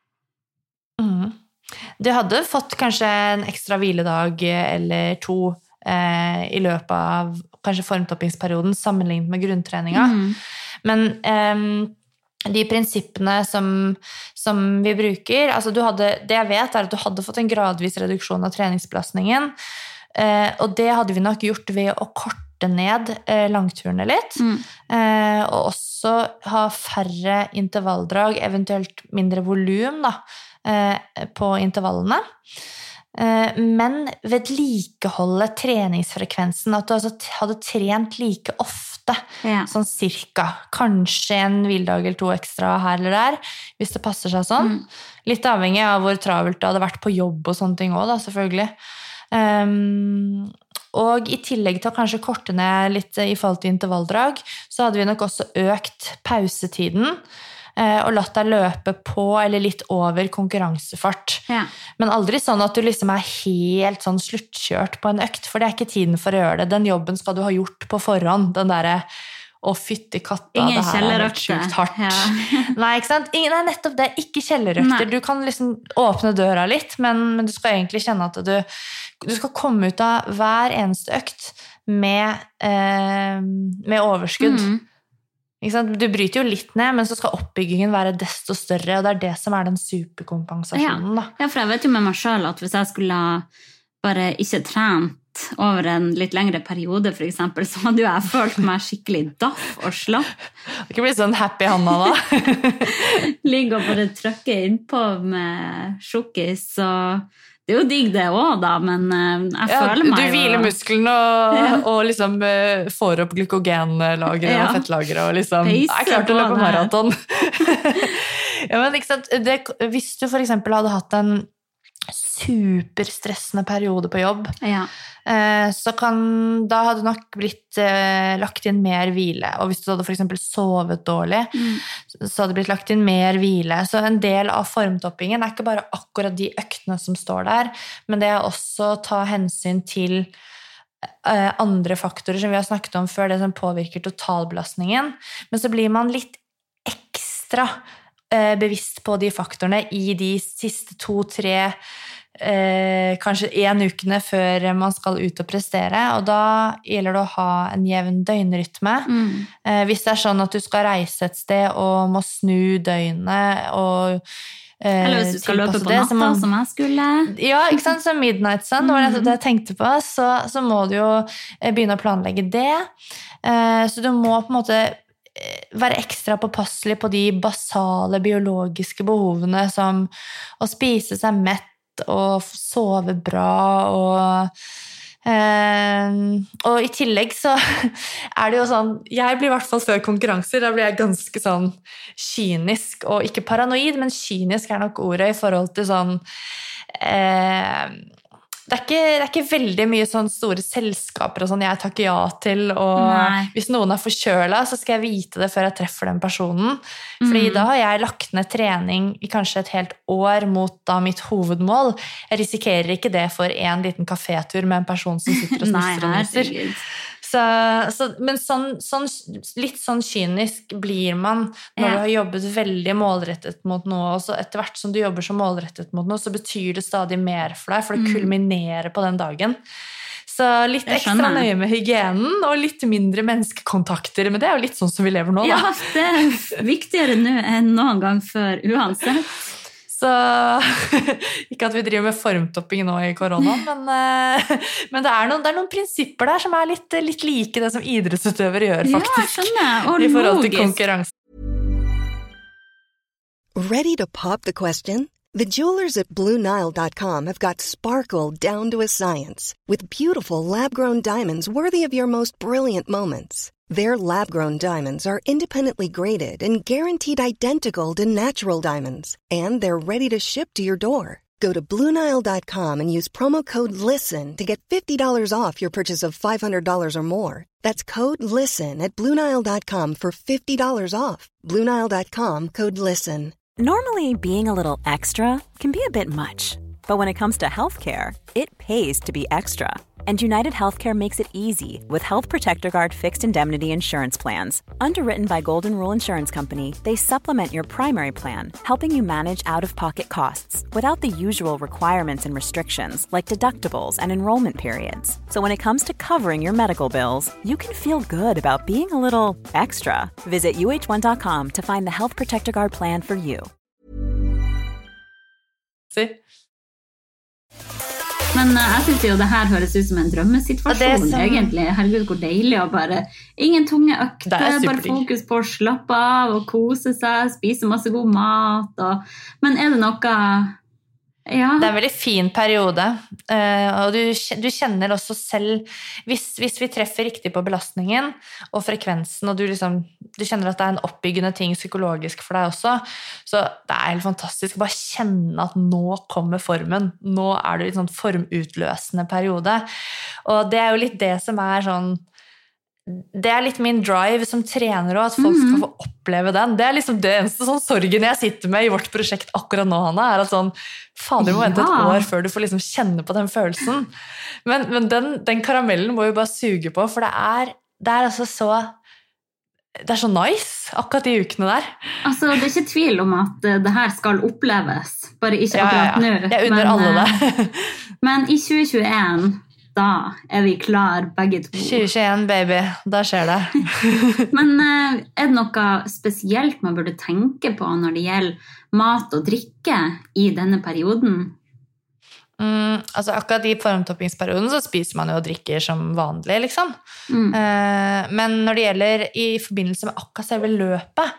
Mm. Du hadde fått kanskje en ekstra hviledag eller to eh, i løpet av kanskje formtoppingsperioden sammenlignet med grunntreninga. Mm. Men eh, de prinsippene som, som vi bruker, altså du hadde, det jeg vet er at du hadde fått en gradvis reduksjon av treningsbelastningen, eh, og det hadde vi nok gjort ved å korte ned eh, langturene litt, mm. eh, og også ha færre intervalldrag, eventuelt mindre volum da, eh, på intervallene. Men vedlikeholde treningsfrekvensen, at du altså hadde trent like ofte, ja. Sånn cirka, kanskje en hviledag eller to ekstra her eller der, hvis det passer seg sånn. Mm. Litt avhengig av hvor travelt det hadde vært på jobb og sånne ting også, da, selvfølgelig. Um, og i tillegg til å kanskje korte ned litt i forhold til intervalldrag, så hadde vi nok også økt pausetiden, og latt deg løpe på eller litt over konkurransefart. Ja. Men aldri sånn at du liksom er helt sånn sluttkjørt på en økt, for det er ikke tiden for å gjøre det. Den jobben skal du ha gjort på forhånd, den der å fytte i katta, ingen det her er helt sjukt hardt. Ja. Nei, ikke sant? Ingen er nettopp det, ikke kjellerøkter. Nei. Du kan liksom åpne døra litt, men, men du skal egentlig kjenne at du, du skal komme ut av hver eneste økt med, eh, med overskudd. Mm. Du bryter jo litt ned, men så skal oppbyggingen være desto større, og det er det som er den superkompensasjonen. Da. Ja, for jeg vet jo med meg selv at hvis jeg skulle bare ikke trent over en litt lengre periode, for eksempel, så hadde jo jeg følt meg skikkelig daff og slapp. Det kan bli sånn happy Hanna da. Ligge og bare trykke innpå med sjokkis, og det er jo digg det også da, men jeg ja, føler meg du jo... Du hviler muskelen og, ja. og liksom får opp glykogenlagre ja. og fettlagre og liksom Peise er klart til å løpe maraton. Ja, men ikke sant, det, hvis du for eksempel hadde hatt en superstressende periode på jobb, ja. så kan, da hadde det nok blitt eh, lagt inn mer hvile, og hvis du hadde for eksempel sovet dårlig, mm. så hadde det blitt lagt inn mer hvile, så en del av formtoppingen er ikke bare akkurat de øktene som står der, men det er også å ta hensyn til eh, andre faktorer som vi har snakket om før, det som påvirker totalbelastningen, men så blir man litt ekstra bevisst på de faktorene i de siste to, tre, eh, kanskje en ukene før man skal ut og prestere, og da gjelder det å ha en jevn døgnrytme. Mm. Eh, hvis det er sånn at du skal reise et sted og må snu døgnet og Eller hvis du skal løpe på natta, man, som jeg skulle. Ja, ikke sant? Så Midnight Sun, det var det jeg tenkte på, så, så må du jo begynne å planlegge det. Så du må på en måte være ekstra påpasselig på de basale biologiske behovene, som å spise seg mett og sove bra og Uh, og i tillegg så er det jo sånn, jeg blir i hvert fall før konkurranser, da blir jeg ganske sånn kynisk, og ikke paranoid, men kynisk er nok ordet i forhold til sånn uh, det, er ikke, det er ikke veldig mye sånn store selskaper og sånn jeg takker ja til, og Nei. Hvis noen er forkjølet, så skal jeg vite det før jeg treffer den personen, fordi mm. da har jeg lagt ned trening i kanskje et helt år mot da mitt hovedmål. Jeg risikerer ikke det for en liten kafétur med en person som sitter og snisser og nyser. Så, så, men sånn, sånn, litt sånn kynisk blir man når ja. Du har jobbet veldig målrettet mot noe, og så etter hvert som du jobber så målrettet mot noe, så betyr det stadig mer for deg, for det mm. kulminerer på den dagen. Så litt ekstra nøye med hygienen, og litt mindre menneskekontakter, men det er jo litt sånn som vi lever nå, da. Ja, det er viktigere nå enn noen gang før, uansett. Så ikke at vi driver med formtopping nå i korona, men, men det, er noen, det er noen prinsipper der som er litt, litt like det som idrettsutøvere gjør, faktisk. Ja, skjønner. Og i forhold til konkurranse. Ready to pop the question? The jewelers at Blue Nile dot com have got sparkle down to a science with beautiful lab-grown diamonds worthy of your most brilliant moments. Their lab-grown diamonds are independently graded and guaranteed identical to natural diamonds, and they're ready to ship to your door. Go to Blue Nile dot com and use promo code LISTEN to get fifty dollars off your purchase of five hundred dollars or more. That's code LISTEN at Blue Nile dot com for fifty dollars off. Blue Nile dot com, code LISTEN. Normally, being a little extra can be a bit much, but when it comes to healthcare, it pays to be extra. And United Healthcare makes it easy with Health Protector Guard fixed indemnity insurance plans. Underwritten by Golden Rule Insurance Company, they supplement your primary plan, helping you manage out-of-pocket costs without the usual requirements and restrictions like deductibles and enrollment periods. So when it comes to covering your medical bills, you can feel good about being a little extra. Visit U H one dot com to find the Health Protector Guard plan for you. See? Men jeg synes jo det her høres ut som en drømmesituasjon, som... egentlig. Herregud, hvor deilig å bare... Ingen tunge økter, bare fokus på å slappe av og kose seg, spise masse god mat. Og... Men er det noe... Ja. Det er en veldig fin periode, og du, du kjenner også selv, hvis, hvis vi treffer riktig på belastningen og frekvensen, og du, liksom, du kjenner at det er en oppbyggende ting psykologisk for deg også, så det er helt fantastisk å bare kjenne at nå kommer formen, nå er det litt sånn formutløsende periode, og det er jo litt det som er sånn, det er litt min drive som trener også, at folk skal få oppleve den. Det er liksom det eneste sånn sorgen jeg sitter med i vårt prosjekt akkurat nå, Hanna, er at sånn, fader, du må vente et år før du får liksom kjenne på den følelsen. Men, men den, den karamellen må vi bare suge på, for det er, det er altså så, det er så nice, akkurat de ukene der. Altså, det er ikke tvil om at det her skal oppleves, bare ikke akkurat nå. Ja, ja, jeg unner alle det. Men i tjue tjueen, da er vi klar begge to. tjue tjueen, baby. Da skjer det. Men er det noe spesielt man burde tenke på når det gjelder mat og drikke i denne perioden? Mm, altså akkurat i formtoppingsperioden så spiser man jo og drikker som vanlig, liksom. Mm. Uh, men når det gjelder i forbindelse med akkurat selve løpet,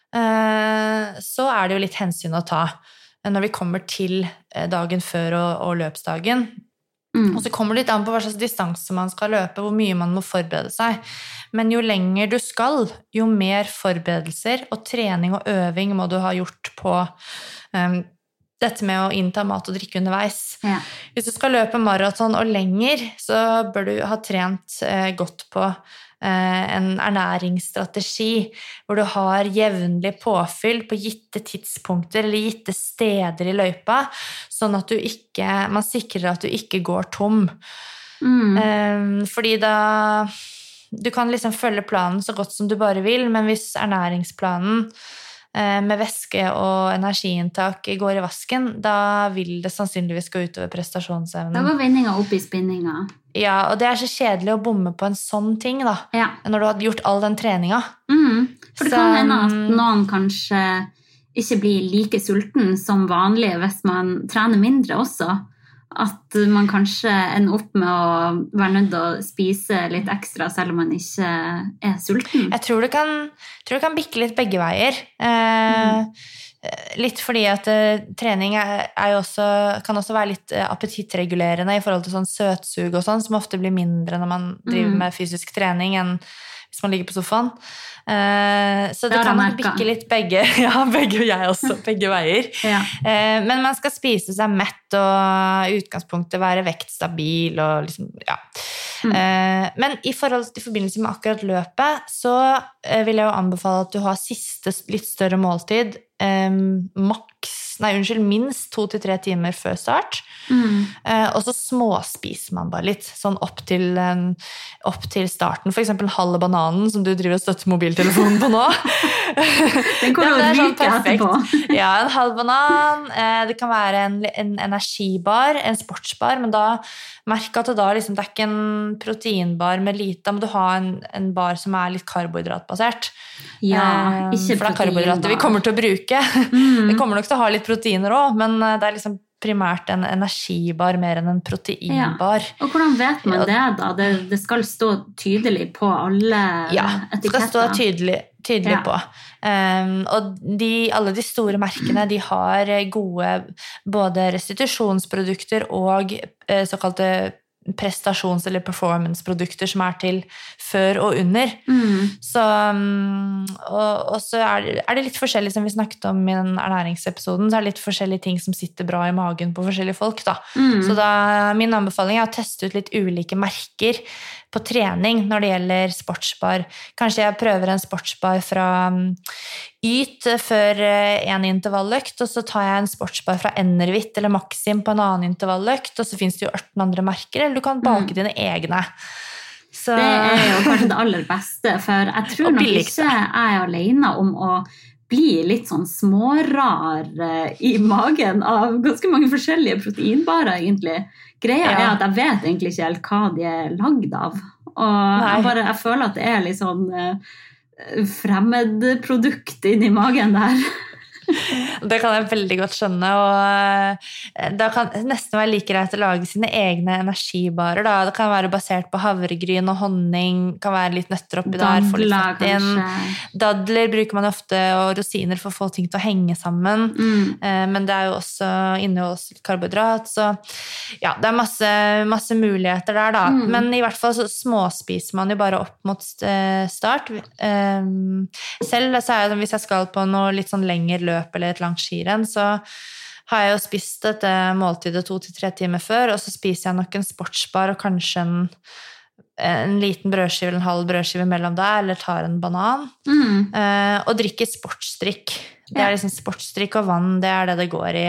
uh, så er det jo litt hensyn å ta når vi kommer til dagen før og, og løpsdagen. Mm. Og så kommer det litt an på hva slags distanse man skal løpe, hvor mye man må forberede seg. Men jo lenger du skal, jo mer forberedelser og trening og øving må du ha gjort på um, dette med å innta mat og drikke underveis. Ja. Hvis du skal løpe maraton og lenger, så bør du ha trent eh, godt på eh, en ernæringsstrategi, hvor du har jevnlig påfyll på gitte tidspunkter eller gitte steder i løypa, sånn at du ikke, man sikrer at du ikke går tom. Mm. Um, fordi da du kan liksom følge planen så godt som du bare vil, men hvis ernæringsplanen uh, med væske og energiinntak går i vasken, da vil det sannsynligvis gå utover prestasjonsevnen. Da går vendinga opp i spinninga. Ja, og det er så kjedelig å bomme på en sånn ting da, ja. Når du har gjort all den treninga. Mm. For det så, kan hende at noen kanskje ikke bli like sulten som vanlig hvis man trener mindre også. At man kanskje ender opp med å være nødt til å spise litt ekstra selv om man ikke er sulten. Jeg tror det kan, tror det kan bikke litt begge veier. Eh, mm. Litt fordi at uh, trening er, er jo også, kan også være litt uh, appetittregulerende i forhold til sånn søtsug og sånn, som ofte blir mindre når man driver mm. med fysisk trening enn hvis man ligger på sofaen. Uh, så det, det kan bikke litt begge, ja, begge og jeg også, begge veier. Ja. Uh, men man skal spise seg mett og i utgangspunktet være vektstabil og liksom, ja. Mm. Uh, men i, forhold, i forbindelse med akkurat løpet, så uh, vil jeg jo anbefale at du har siste litt større måltid Um, maks, nei unnskyld, minst to til tre timer før start mm. uh, og så småspiser man bare litt sånn opp til, um, opp til starten, for eksempel halve bananen som du driver og støtter mobiltelefonen på nå. Den kommer ja, å ryke sånn etterpå. Ja, en halv banan, uh, det kan være en, en energibar, en sportsbar, men da merk at det da liksom, det er ikke en proteinbar med lite, da må du ha en, en bar som er litt karbohydratbasert. Ja, uh, ikke for det er karbohydrater vi kommer til å bruke. Mm. Vi kommer nok til å ha litt proteiner også, men det er liksom primært en energibar mer enn en proteinbar. Ja. Og hvordan vet man det da? Det, det skal stå tydelig på alle ja, etiketter. Ja, det skal stå tydelig, tydelig ja. på. Um, og de, alle de store merkene, de har gode både restitusjonsprodukter og uh, såkalte prestasjons- eller performance-produkter som er til før og under. Mm. Så, og, og så er det, er det litt forskjellig, som vi snakket om i den ernæringsepisoden, så er det litt forskjellige ting som sitter bra i magen på forskjellige folk. Da. Mm. Så da, min anbefaling er å teste ut litt ulike merker på trening når det gjelder sportsbar. Kanskje jeg prøver en sportsbar fra Yt før en intervalløkt, og så tar jeg en sportsbar fra Enervit eller Maxim på en annen intervalløkt, og så finnes det jo ørten andre merker, eller du kan bake mm. dine egne. Så... Det er jo kanskje det aller beste, for jeg tror nok ikke jeg er alene om å bli litt sånn smårar i magen av ganske mange forskjellige proteinbarer, egentlig. Greia ja. er at jeg vet egentlig ikke helt hva de er lagd av, og jeg, bare, jeg føler at det er litt sånn fremmedprodukt inni magen der. Det kan jeg veldig godt skjønne, og det kan nesten være like greit å lage sine egne energibarer. Da. Det kan være basert på havregryn og honning, kan være litt nøtter oppi der, få litt fett inn. Dadler bruker man ofte, og rosiner for å få ting til å henge sammen. Mm. Men det er jo også inneholdt karbohydrat, så ja, det er masse, masse muligheter der da. Mm. Men i hvert fall så småspiser man jo bare opp mot start. Selv så er det, hvis jeg skal på noe litt sånn lenger løp eller et langt skirenn, så har jeg jo spist dette måltidet to til tre timer før, og så spiser jeg nok en sportsbar og kanskje en, en liten brødskive eller en halv brødskive mellom der, eller tar en banan, mm. eh, og drikker sportsdrikk. Det er liksom sportsdrikk og vann, det er det det går i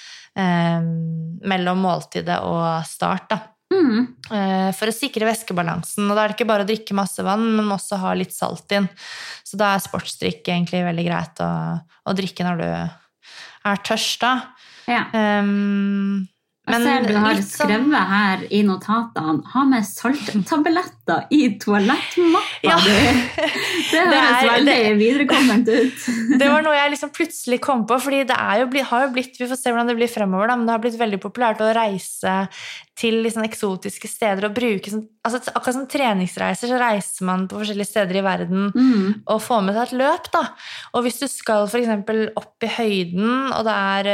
eh, mellom måltidet og start da. Mm. Eh, for å sikre væskebalansen, og da er det ikke bare å drikke masse vann, men også ha litt salt inn. Så da er sportsdrikk egentlig veldig greit å, å drikke når du er tørst da. Ja. Um, jeg ser du har skrevet her i notatene, ha med salttabletter i toalettmappa. Ja. Det, det høres det er, veldig det, viderekomment ut. Det var noe jeg liksom plutselig kom på, fordi det er jo blitt, har jo blitt, vi får se hvordan det blir fremover da, men det har blitt veldig populært å reise til liksom eksotiske steder og bruke sånn, altså akkurat som treningsreiser så reiser man på forskjellige steder i verden mm. og får med seg et løp da, og hvis du skal for eksempel opp i høyden og det er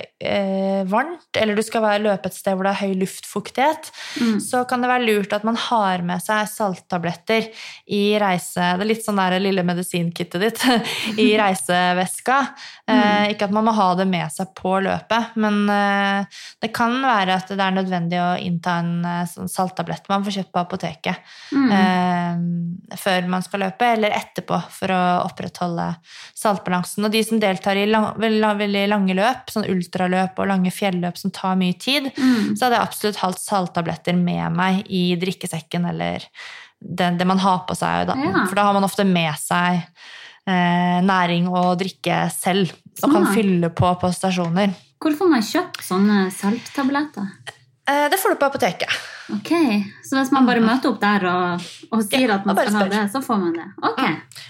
eh, varmt, eller du skal være løpe et sted hvor det er høy luftfuktighet, mm. så kan det være lurt at man har med seg salttabletter i reise, det er litt sånn der lille medisinkittet ditt i reiseveska, mm. eh, ikke at man må ha det med seg på løpet, men eh, det kan være at det er nødvendig å innta en sånn salttablett man får kjøpt på apoteket mm. eh, før man skal løpe, eller etterpå for å opprettholde saltbalansen. Og de som deltar i lang, veldig lange løp, sånn ultraløp og lange fjelløp som tar mye tid, mm. så hadde jeg absolutt hatt salttabletter med meg i drikkesekken, eller det, det man har på seg da. Ja. For da har man ofte med seg eh, næring og drikke selv, og kan fylle på på stasjoner. Hvor får man kjøpt sånne salttabletter? Det får du på apoteket. Ok, så hvis man bare møter opp der og, og sier ja, at man skal ha det, så får man det. Ok.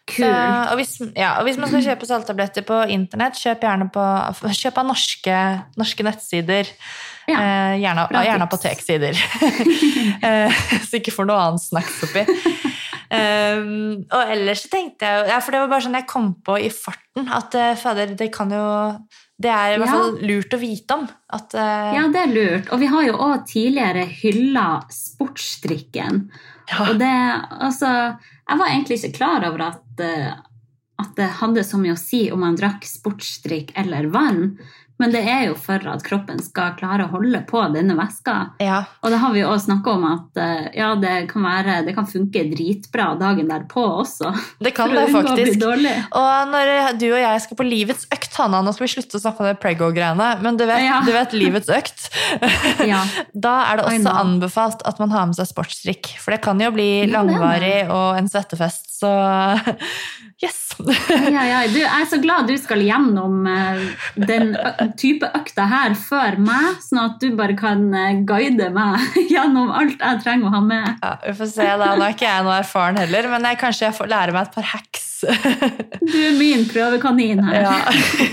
Kult. Så, og, hvis, ja, og hvis man skal kjøpe salttabletter på internett, kjøp gjerne på kjøp av norske, norske nettsider. Ja, eh, gjerne, gjerne apoteksider. eh, så ikke får noe annet snacks oppi. Um, og ellers tenkte jeg ja, for det var bare sånn jeg kom på i farten at uh, fader, det kan jo det er i hvert fall ja. lurt å vite om at, uh, ja, det er lurt, og vi har jo også tidligere hyllet sportsdrikken ja. Og det, altså jeg var egentlig ikke klar over at uh, at det hadde så mye å si om man drakk sportsdrikk eller vann. Men det er jo for at kroppen skal klare å holde på denne væska. Ja. Og det har vi jo også snakket om at ja, det kan, være, det kan funke dritbra dagen derpå også. Det kan det faktisk. Og når du og jeg skal på livets økt, Hanna, nå skal vi slutte å snakke om det prego-greiene, men du vet, ja. du vet livets økt. Ja. Da er det også anbefalt at man har med seg sportsdrikk, for det kan jo bli langvarig og en svettefest, så yes. ja, ja. Du, jeg er så glad du skal gjennom den type økta her før meg, sånn at du bare kan guide meg gjennom alt jeg trenger å ha med. Ja, vi får se da. Nå er ikke jeg noe erfaren heller, men jeg, kanskje jeg får lære meg et par hacks. Du er min prøvekanin her. Ja.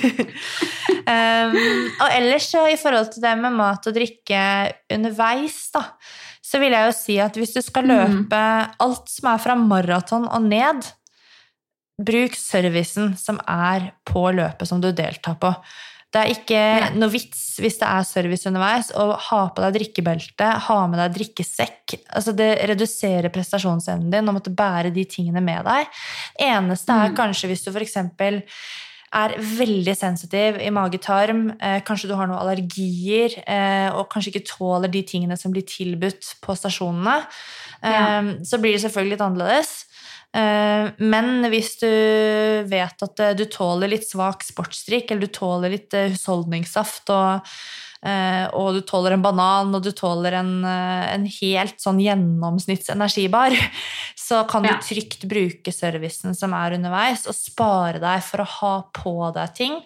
um, og ellers i forhold til det med mat og drikke underveis da, så vil jeg jo si at hvis du skal løpe mm. alt som er fra maraton og ned, bruk servicen som er på løpet som du deltar på. Det er ikke ja. noe vits hvis det er service underveis, og ha på deg drikkebelte, ha med deg drikkesekk. Altså det reduserer prestasjonsevnen din å måtte bære de tingene med deg. Det eneste er mm. kanskje hvis du for eksempel er veldig sensitiv i mage-tarm, eh, kanskje du har noen allergier, eh, og kanskje ikke tåler de tingene som blir tilbudt på stasjonene, eh, ja. så blir det selvfølgelig litt annerledes. Men hvis du vet at du tåler litt svak sportsdrikk, eller du tåler litt husholdningssaft, og, og du tåler en banan, og du tåler en, en helt sånn gjennomsnitts energibar, så kan du trygt bruke servicen som er underveis, og spare deg for å ha på deg ting,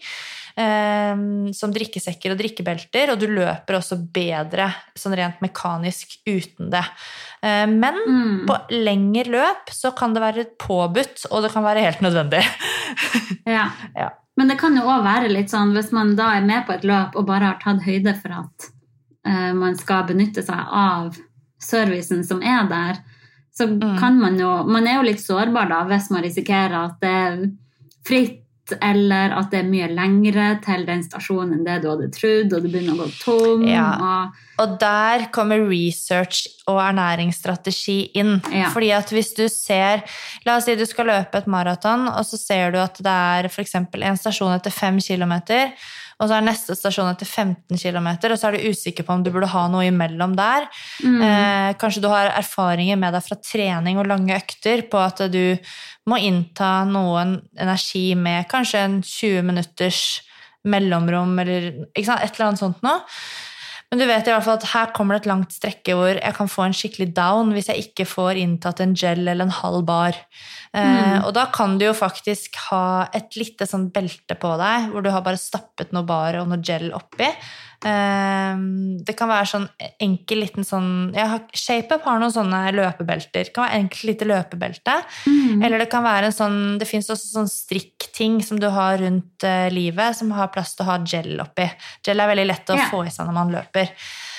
som drikkesekker og drikkebelter, og du løper også bedre sånn rent mekanisk uten det. Men mm. på lengre løp så kan det være påbudt, og det kan være helt nødvendig. ja. ja. Men det kan jo også være litt sånn, hvis man da er med på et løp og bare har tatt høyde for at uh, man skal benytte seg av servicen som er der, så mm. kan man jo, man er jo litt sårbar da, hvis man risikerer at det er fritt, eller at det er mye lengre til den stasjonen enn det du hadde trodd, og du begynner å gå tom. Ja. Og... og der kommer research og ernæringsstrategi inn. Ja. Fordi at hvis du ser, la oss si du skal løpe et maraton, og så ser du at det er for eksempel en stasjon etter fem kilometer, og så er neste stasjon etter femten kilometer, og så er du usikker på om du burde ha noe imellom der. Mm. Eh, kanskje du har erfaringer med deg fra trening og lange økter på at du må innta noen energi med kanskje en tjue minutters mellomrom, eller ikke sant, et eller annet sånt nå. Men du vet i hvert fall at her kommer det et langt strekke hvor jeg kan få en skikkelig down hvis jeg ikke får inntatt en gel eller en halv bar. Mm. Eh, og da kan du jo faktisk ha et lite sånn belte på deg, hvor du har bare stappet noe bar og noe gel oppi. Eh, det kan være sånn enkel liten sånn, jeg har, Shape-Up har noen sånne løpebelter. Det kan være enkelt lite løpebelte. Mm. Eller det kan være en sånn, det finnes også sånn strikkting som du har rundt eh, livet, som har plass til å ha gel oppi. Gel er veldig lett å yeah. få i seg når man løper.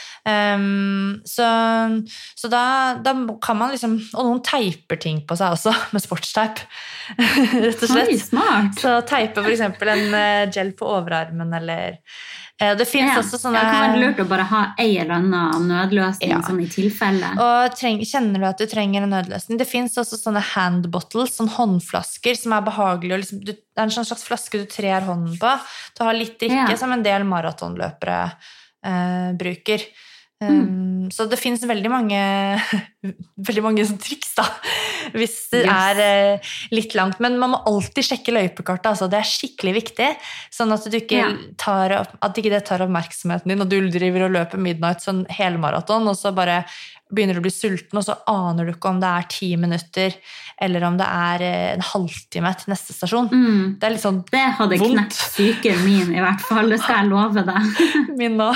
Um, så, så da, da kan man liksom, og noen teiper ting på seg også med sportsteip rett og slett. Oi, smart. Så teipe for eksempel en gel på overarmen eller uh, det finnes ja, også sånne, det kan være lurt å bare ha en eller annen nødløsning ja. Sånn i tilfelle. Og treng, kjenner du at du trenger en nødløsning, det finnes også sånne hand bottles, sånne håndflasker som er behagelige og liksom, du, det er en slags flaske du trer hånden på, du har litt drikke ja. Som en del maratonløpere uh, bruker. Um, så det finnes veldig mange veldig mange triks da hvis det yes. er uh, litt langt, men man må alltid sjekke løypekartet, altså det er skikkelig viktig, sånn at du ikke ja. tar, at ikke det tar oppmerksomheten din, og du driver og løper midnight sånn helmaraton, og så bare begynner du å bli sulten, og så aner du ikke om det er ti minutter, eller om det er en halvtime til neste stasjon. Mm. Det er litt sånn det hadde vondt. Knekt psyken min i hvert fall, det skal jeg love deg. Min da.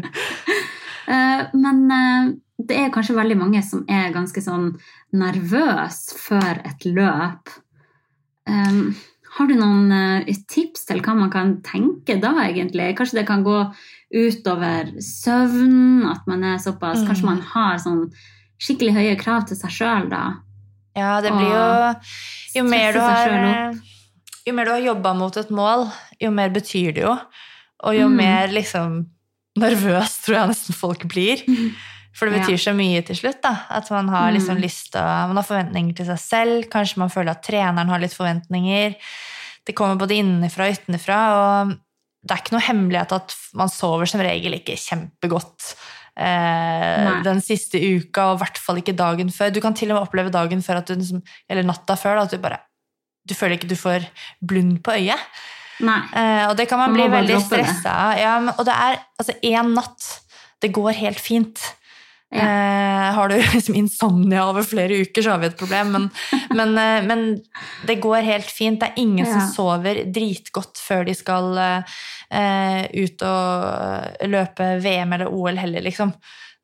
Men det er kanskje veldig mange som er ganske sånn nervøs før et løp. Um, har du noen uh, tips til hva man kan tenke da egentlig? Kanskje det kan gå utover søvn, at man er såpass, mm. kanskje man har sånn skikkelig høye krav til seg selv da? Ja, det blir jo, jo mer du har, jo mer du har jobbet mot et mål, jo mer betyr det jo, og jo mm. mer liksom nervøs tror jeg nesten folk blir, for det betyr ja. Så mye til slutt da, at man har liksom mm. lyst til, man har forventninger til seg selv, kanskje man føler at treneren har litt forventninger, det kommer både innenfra og utenfra, og det er ikke noe hemmelighet at man sover som regel ikke kjempegodt eh, den siste uka, og i hvert fall ikke dagen før. Du kan til og med oppleve dagen før, at du, eller natta før, da, at du bare, du føler ikke du får blund på øyet. Nei. Eh, og det kan man, man bli veldig stresset av. Ja, men, og det er altså en natt, det går helt fint. Ja. Eh, har du liksom insomnia over flere uker, så har vi et problem, men, men, eh, men det går helt fint. Det er ingen ja. Som sover dritgodt før de skal eh, ut og løpe V M eller O L heller, liksom.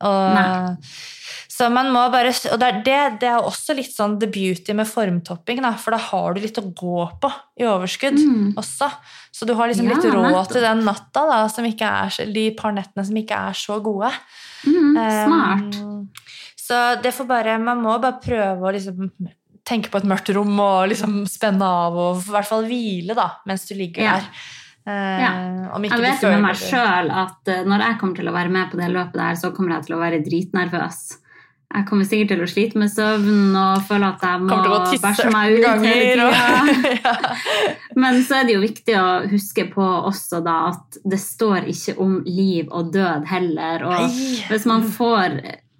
Og, så man må bare, og det er, det, det er også litt sånn the beauty med formtopping, da, for da har du litt å gå på i overskudd mm. også. Så du har liksom ja, litt råd nettopp. Til den natta, da, som ikke er, de par nettene som ikke er så gode. Mm, smart. Um, så det får bare, man må bare prøve å liksom tenke på et mørkt rom og liksom spenne av og i hvert fall hvile da, mens du ligger ja. Der. Uh, ja. Om ikke jeg vet jo med meg selv at uh, når jeg kommer til å være med på det løpet der, så kommer jeg til å være dritnervøs. Jeg kommer sikkert til å slite med søvn og føle at jeg må bæsje meg ut hele tiden. ja. Men så er det jo viktig å huske på også da at det står ikke om liv og død heller. Og hvis man får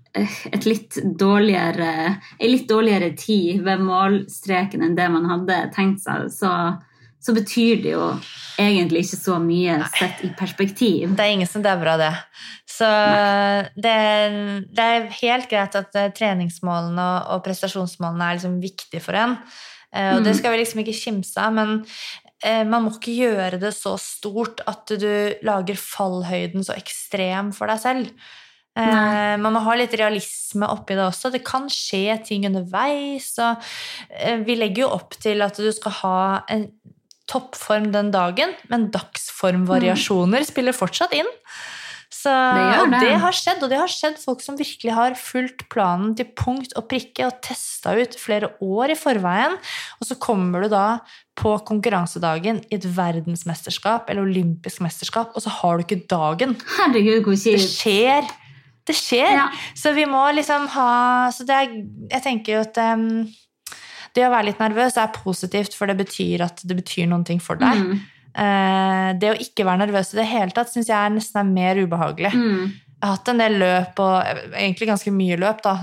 et litt dårligere, en litt dårligere tid ved målstreken enn det man hadde tenkt seg, så, så betyr det jo egentlig ikke så mye sett i perspektiv. Det er ingen som døver av det. Så det, det er helt greit at treningsmålene og, og prestasjonsmålene er liksom viktige for en. Eh, og mm. det skal vi liksom ikke kimse av, men eh, man må ikke gjøre det så stort at du lager fallhøyden så ekstrem for deg selv. Eh, man må ha litt realisme oppi det også. Det kan skje ting underveis, og eh, vi legger jo opp til at du skal ha en toppform den dagen, men dagsformvariasjoner mm. spiller fortsatt inn. Så, det det. Og det har skjedd, og det har skjedd folk som virkelig har fulgt planen til punkt og prikke og testet ut flere år i forveien, og så kommer du da på konkurransedagen i et verdensmesterskap eller olympisk mesterskap, og så har du ikke dagen. Herregud, hvor kjipt. Det skjer. Det skjer. Ja. Så vi må liksom ha, så det er, jeg tenker jo at um, det å være litt nervøs er positivt, for det betyr at det betyr noen ting for deg. Mm. Det å ikke være nervøs i det hele tatt synes jeg er nesten mer ubehagelig. Mm. Jeg har hatt en del løp, og egentlig ganske mye løp da,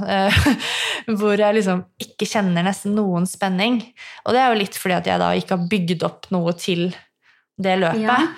hvor jeg liksom ikke kjenner nesten noen spenning. Og det er jo litt fordi at jeg da ikke har bygd opp noe til det løpet. Ja.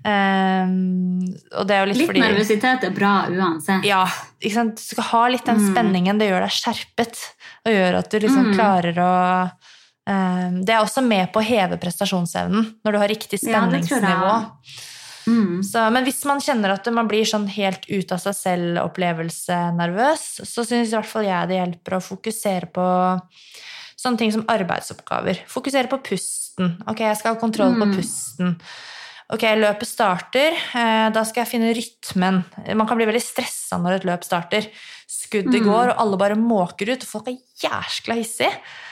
Um, og det er jo litt, litt fordi, nervøsitet er bra uansett. Ja, ikke sant? Du skal ha litt den spenningen, det gjør deg skjerpet, og gjør at du liksom mm. klarer å det er også med på å heve prestasjonsevnen når du har riktig spenningsnivå. Ja, mm. Så, men hvis man kjenner at man blir sånn helt ut av seg selv opplevelse nervøs, så synes i hvert fall jeg det hjelper å fokusere på sånne ting som arbeidsoppgaver. Fokusere på pusten. Ok, jeg skal ha kontroll på mm. pusten. Ok, løpet starter, da skal jeg finne rytmen. Man kan bli veldig stresset når et løp starter. Skuddet mm. går, og alle bare måker ut, og folk er jæskla hissig.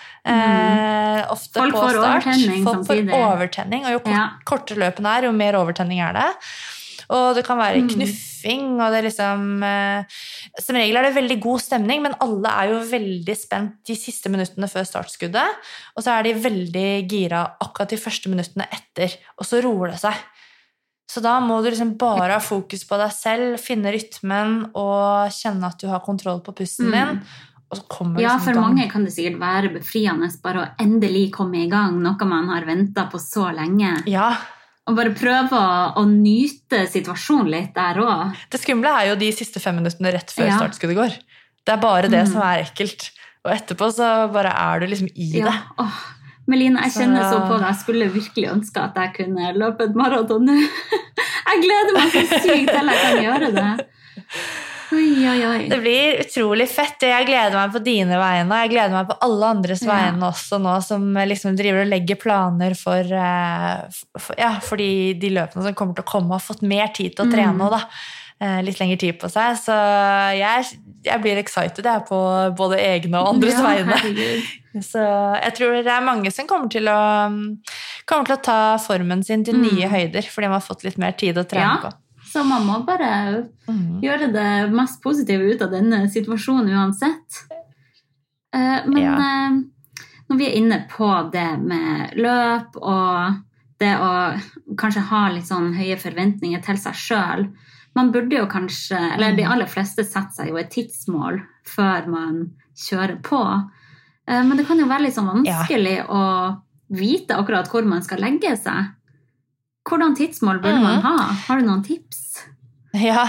Eh, ofte folk på får start. overtenning folk samtidig. Får overtenning, og jo kort, ja. Kortere løpen er, jo mer overtenning er det. Og det kan være knuffing, og det er liksom eh, som regel er det veldig god stemning, men alle er jo veldig spent de siste minuttene før startskuddet, og så er de veldig gira akkurat de første minuttene etter, og så roer det seg. Så da må du liksom bare ha fokus på deg selv, finne rytmen og kjenne at du har kontroll på pusten mm. din. Ja, for mange kan det sikkert være befriende bare å endelig komme i gang, noe man har ventet på så lenge. Ja. Og bare prøve å, å nyte situasjonen litt der også. Det skumle er jo de siste fem minuttene rett før ja. Startskuddet går. Det er bare det mm. som er ekkelt. Og etterpå så bare er du liksom i ja. Det. Åh, Melina, jeg kjenner så på det. Jeg skulle virkelig ønske at jeg kunne løpe et maraton nå. Jeg gleder meg så sykt til jeg kan gjøre det. Oi, oi, oi. Det blir utrolig fett, og jeg gleder meg på dine vegne, og jeg gleder meg på alle andres Ja. vegne også nå, som liksom driver og legger planer for, for, ja, for de, de løpene som kommer til å komme, og har fått mer tid til å trene Mm. da. Litt lengre tid på seg, så jeg, jeg blir excited jeg, på både egne og andres Ja, vegne. herregud. Så jeg tror det er mange som kommer til å, kommer til å ta formen sin til nye Mm. høyder, fordi de har fått litt mer tid å trene Ja. på. Så man må bare Mm. gjøre det mest positive ut av denne situasjonen uansett. Eh, Men Ja. eh, når vi er inne på det med løp og det å kanskje ha litt sånn høye forventninger til seg selv, man burde jo kanskje, eller de aller fleste setter seg jo et tidsmål før man kjører på. Eh, Men det kan jo være litt sånn vanskelig å vite akkurat hvor man skal legge seg. Hvordan tidsmål burde man ha? Har du noen tips? Ja,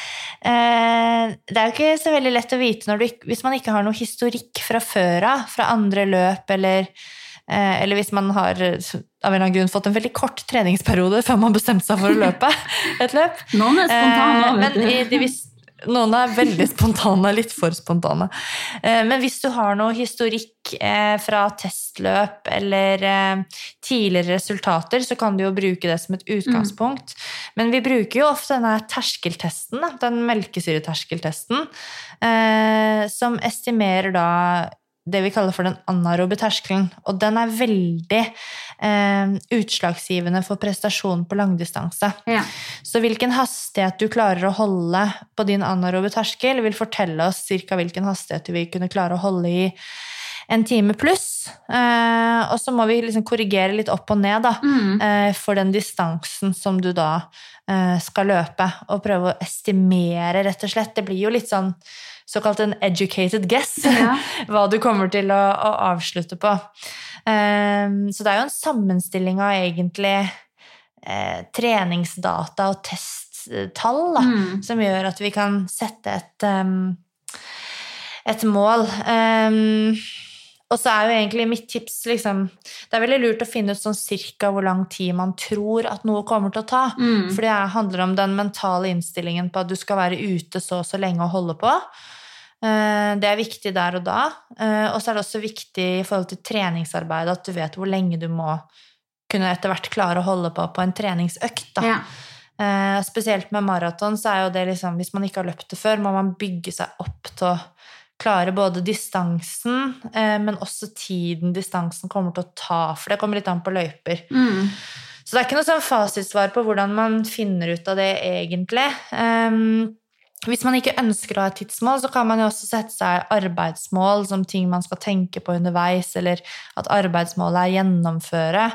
eh, det er jo ikke så veldig lett å vite når du, ikke- hvis man ikke har noe historikk fra før av, fra andre løp, eller, eh, eller hvis man har av en eller annen grunn fått en veldig kort treningsperiode før man bestemte seg for å løpe et løp. Noen er spontane, Eh, vet men du. i, de, hvis, noen er veldig spontane, litt for spontane. Eh, men hvis du har noe historikk eh, fra testløp eller eh, tidligere resultater, så kan du jo bruke det som et utgangspunkt. Men vi bruker jo ofte denne terskeltesten, da, den melkesyreterskeltesten, eh, som estimerer da det vi kaller for den anaerobe terskelen, og den er veldig eh, utslagsgivende for prestasjon på langdistanse. Ja. Så hvilken hastighet du klarer å holde på din anaerobe terskel vil fortelle oss cirka hvilken hastighet du vil kunne klare å holde i en time pluss. Eh, og så må vi liksom korrigere litt opp og ned da, Mm. eh, for den distansen som du da eh, skal løpe, og prøve å estimere rett og slett. Det blir jo litt sånn såkalt en educated guess, Ja. hva du kommer til å, å avslutte på. Eh, så det er jo en sammenstilling av egentlig eh, treningsdata og testtall da, Mm. som gjør at vi kan sette et, um, et mål. Um, og så er jo egentlig mitt tips liksom, det er veldig lurt å finne ut sånn cirka hvor lang tid man tror at noe kommer til å ta. Mm. For det handler om den mentale innstillingen på at du skal være ute så og så lenge og holde på. Eh, Det er viktig der og da. Eh, Og så er det også viktig i forhold til treningsarbeid at du vet hvor lenge du må kunne etter hvert klare å holde på på en treningsøkt. Da. Ja. Eh, Spesielt med maraton så er jo det liksom, hvis man ikke har løpt det før, må man bygge seg opp til å klare både distansen, eh, men også tiden distansen kommer til å ta, for det kommer litt an på løyper. Mm. Så det er ikke noe sånn fasitsvar på hvordan man finner ut av det egentlig. Um, hvis man ikke ønsker å ha et tidsmål, så kan man jo også sette seg arbeidsmål som ting man skal tenke på underveis, eller at arbeidsmålet er gjennomføre.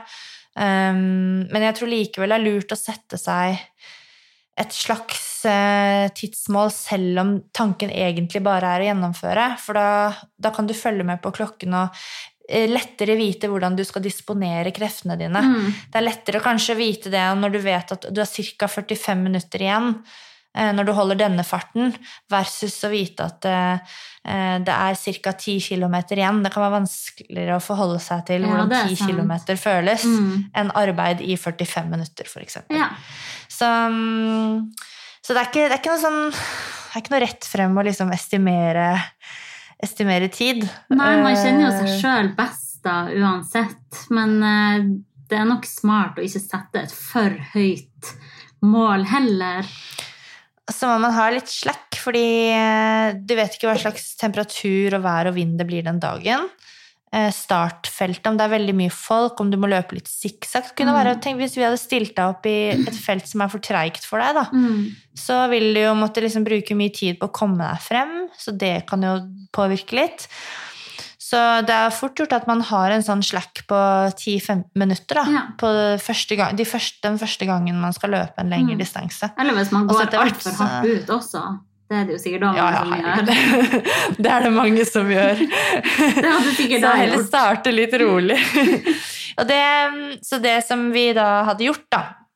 Um, men jeg tror likevel det er lurt å sette seg et slags eh, tidsmål, selv om tanken egentlig bare er å gjennomføre, for da, da kan du følge med på klokken og eh, lettere vite hvordan du skal disponere kreftene dine. Mm. Det er lettere å kanskje vite det når du vet at du har cirka førtifem minutter igjen eh, når du holder denne farten, versus å vite at eh, det er cirka ti kilometer igjen. Det kan være vanskeligere å forholde seg til Ja, hvordan det er ti sant. kilometer føles Mm. enn arbeid i førtifem minutter, for eksempel. Ja. Så, mm, så det, er ikke, det er ikke noe sånn det er ikke noe rett frem å liksom estimere, estimere tid. Nei, man kjenner jo seg Eh, selv best da, uansett. Men eh, det er nok smart å ikke sette et for høyt mål heller. Så må man ha litt slack, fordi eh, du vet ikke hva slags temperatur og vær og vind det blir den dagen. Eh, Startfeltet, om det er veldig mye folk, om du må løpe litt sikksakk. Det kunne Mm. være, tenk hvis vi hadde stilt deg opp i et felt som er for treigt for deg, da. Mm. Så vil du jo måtte liksom bruke mye tid på å komme deg frem, så det kan jo påvirke litt. Så det er fort gjort at man har en sånn slack på ti til femten minutter da, Ja. på første gang, de første, den første gangen man skal løpe en lengre Mm. distanse. Eller hvis man Og så går etter hvert alt for så- hardt ut også. Det er det jo sikkert da Ja, man ja, som gjør. herregud. Det er det mange som gjør. Det hadde sikkert Så jeg heller gjort. starte litt rolig. Og det, så det som vi da hadde gjort da,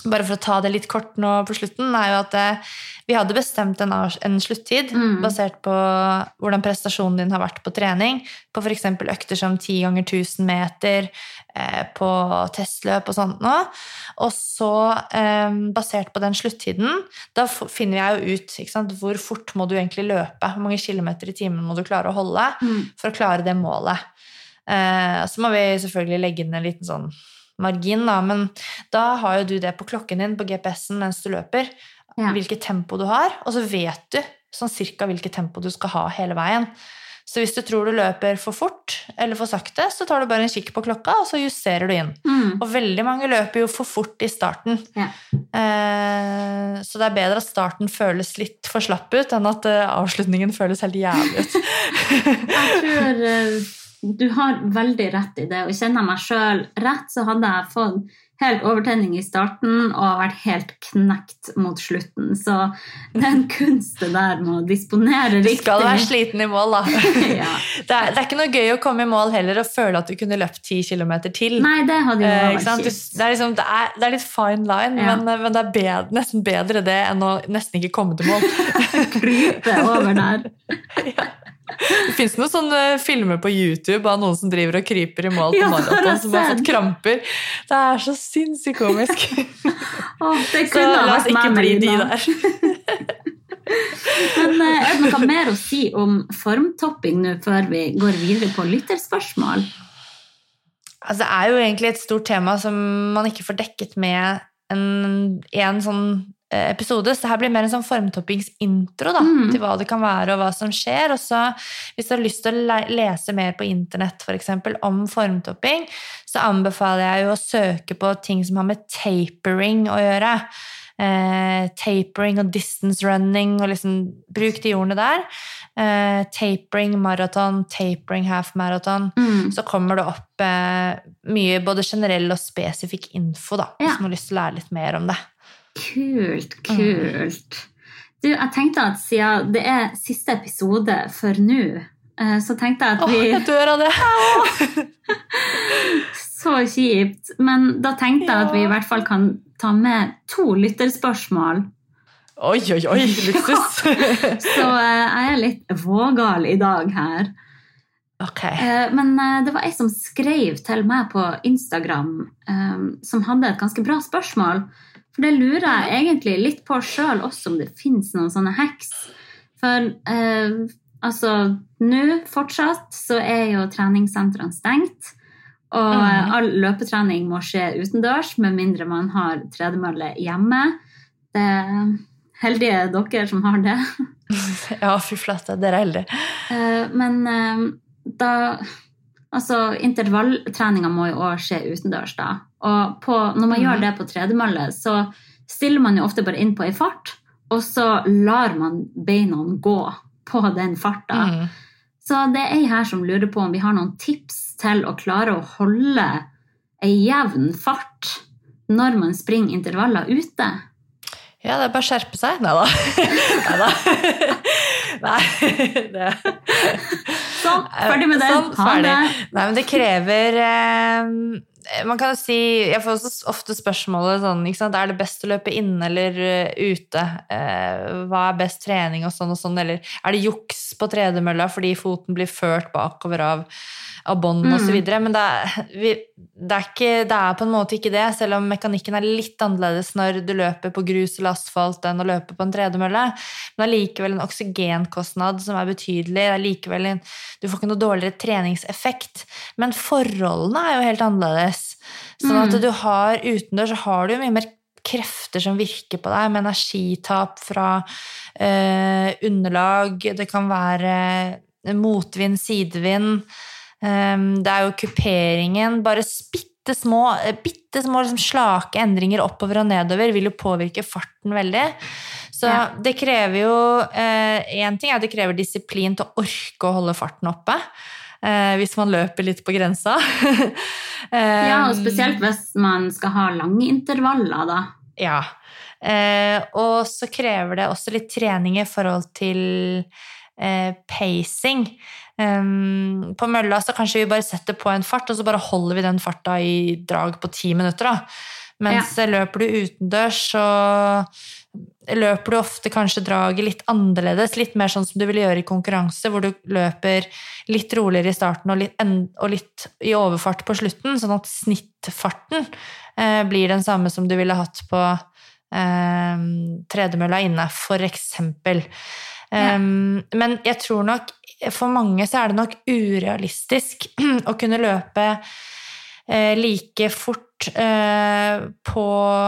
bare for å ta det litt kort nå på slutten, er jo at eh, vi hadde bestemt en, en sluttid mm. basert på hvordan prestasjonen din har vært på trening, på for eksempel økter som ti ganger tusen meter, eh, på testløp og sånt nå. Og så, eh, basert på den sluttiden, da finner jeg jo ut, ikke sant, hvor fort må du egentlig løpe, hvor mange kilometer i timen må du klare å holde mm. for å klare det målet. Eh, så må vi selvfølgelig legge inn en liten sånn margin da, men da har jo du det på klokken din, på G P S-en mens du løper, ja. hvilket tempo du har, og så vet du sånn cirka hvilket tempo du skal ha hele veien. Så hvis du tror du løper for fort eller for sakte, så tar du bare en kikk på klokka, og så justerer du inn. Mm. Og veldig mange løper jo for fort i starten. Ja. Eh, så det er bedre at starten føles litt for slapp ut, enn at uh, avslutningen føles helt jævlig ut. Jeg tror... Uh... Du har veldig rett i det, og kjenner meg selv rett, så hadde jeg fått helt overtenning i starten og vært helt knekt mot slutten. Så det er en kunst det der med å disponere riktig. Du skal være sliten i mål, da. Ja. det, er, det er ikke noe gøy å komme i mål heller og føle at du kunne løpt ti kilometer til. Nei, det hadde jo vært kjipt. Det, liksom, det, det er litt fine line, ja. men, men det er bedre, nesten bedre det enn å nesten ikke komme til mål. Krype over der. Ja. Det finnes noen sånne filmer på YouTube av noen som driver og kryper i mål på ja, maraton som har fått kramper. Det er så sinnssykt komisk. Åh, det så la oss ikke bli de der. Men er det noe mer å si om formtopping nå før vi går videre på lytterspørsmål? Altså, det er jo egentlig et stort tema som man ikke får dekket med en, en sånn episode, så her blir mer en sånn formtoppingsintro da, mm. til hva det kan være og hva som skjer, og så hvis du har lyst til å lese mer på internett for eksempel om formtopping, så anbefaler jeg jo å søke på ting som har med tapering å gjøre. Eh, tapering og distance running, og liksom bruk de ordene der. Eh, tapering maraton, tapering half marathon, mm. så kommer det opp eh, mye både generell og spesifikk info da, ja. Hvis man har lyst til å lære litt mer om det. Kult, kult. Du, jeg tenkte at siden det er siste episode for nå, så tenkte jeg at vi... Åh, jeg dør av det! Så kjipt. Men da tenkte jeg at vi i hvert fall kan ta med to lytterspørsmål. Oi, oi, oi, luksus! Så jeg er litt vågal i dag her. Ok. Men det var en som skrev til meg på Instagram, som hadde et ganske bra spørsmål. For det lurer jeg egentlig litt på selv også om det finnes noen sånne hacks. For eh, altså, nå fortsatt så er jo treningssentrene stengt, og mm. all løpetrening må skje utendørs, med mindre man har tredemølle hjemme. Det er heldige dere som har det. Ja, fy flate, dere er heldige. Eh, men eh, da... Altså, intervalltreningen må jo også skje utendørs da. Og på, når man mm. gjør det på tredemølle, så stiller man jo ofte bare inn på en fart, og så lar man beina gå på den farta. Mm. Så det er jeg her som lurer på om vi har noen tips til å klare å holde en jevn fart når man springer intervaller ute. Ja, det er bare å skjerpe seg. Neida. Neida. Nei, det... Sånn, ferdig med det. Sånn, ferdig. Nei, men det krever... Eh, man kan jo si... Jeg får også ofte spørsmålet sånn, ikke sant? Er det best å løpe inne eller uh, ute? Eh, hva er best trening og sånn og sånn? Eller er det juks på tredemølla fordi foten blir ført bakover av, av bånd og så videre? Men det er, vi, det, er ikke, det er på en måte ikke det, selv om mekanikken er litt annerledes når du løper på grus eller asfalt enn å løpe på en tredemølle. Men det er likevel en oksygenkostnad som er betydelig. Det er likevel en, du får ikke noe dårligere treningseffekt. Men forholdene er jo helt annerledes. Sånn at du har utendørs, så har du mye mer krefter som virker på deg, med energitap fra eh, underlag. Det kan være motvind, sidevind. Um, det er jo kuperingen. Bare bitte små, bitte små liksom slake endringer oppover og nedover vil jo påvirke farten veldig. Så ja. Det krever jo eh, en ting er at det krever disiplin til å orke å holde farten oppe. Eh, hvis man løper litt på grensa. eh, ja, og spesielt hvis man skal ha lange intervaller da. Ja, eh, og så krever det også litt trening i forhold til eh, pacing. Um, på mølla så kanskje vi bare setter på en fart, og så bare holder vi den farta i drag på ti minutter da. Mens ja. løper du utendørs, så løper du ofte kanskje draget litt annerledes, litt mer sånn som du vil gjøre i konkurranse, hvor du løper litt roligere i starten og litt, og litt i overfart på slutten, sånn at snittfarten eh, blir den samme som du ville hatt på eh, tredemølla inne, for eksempel. Ja. Um, men jeg tror nok, for mange så er det nok urealistisk å kunne løpe eh, like fort på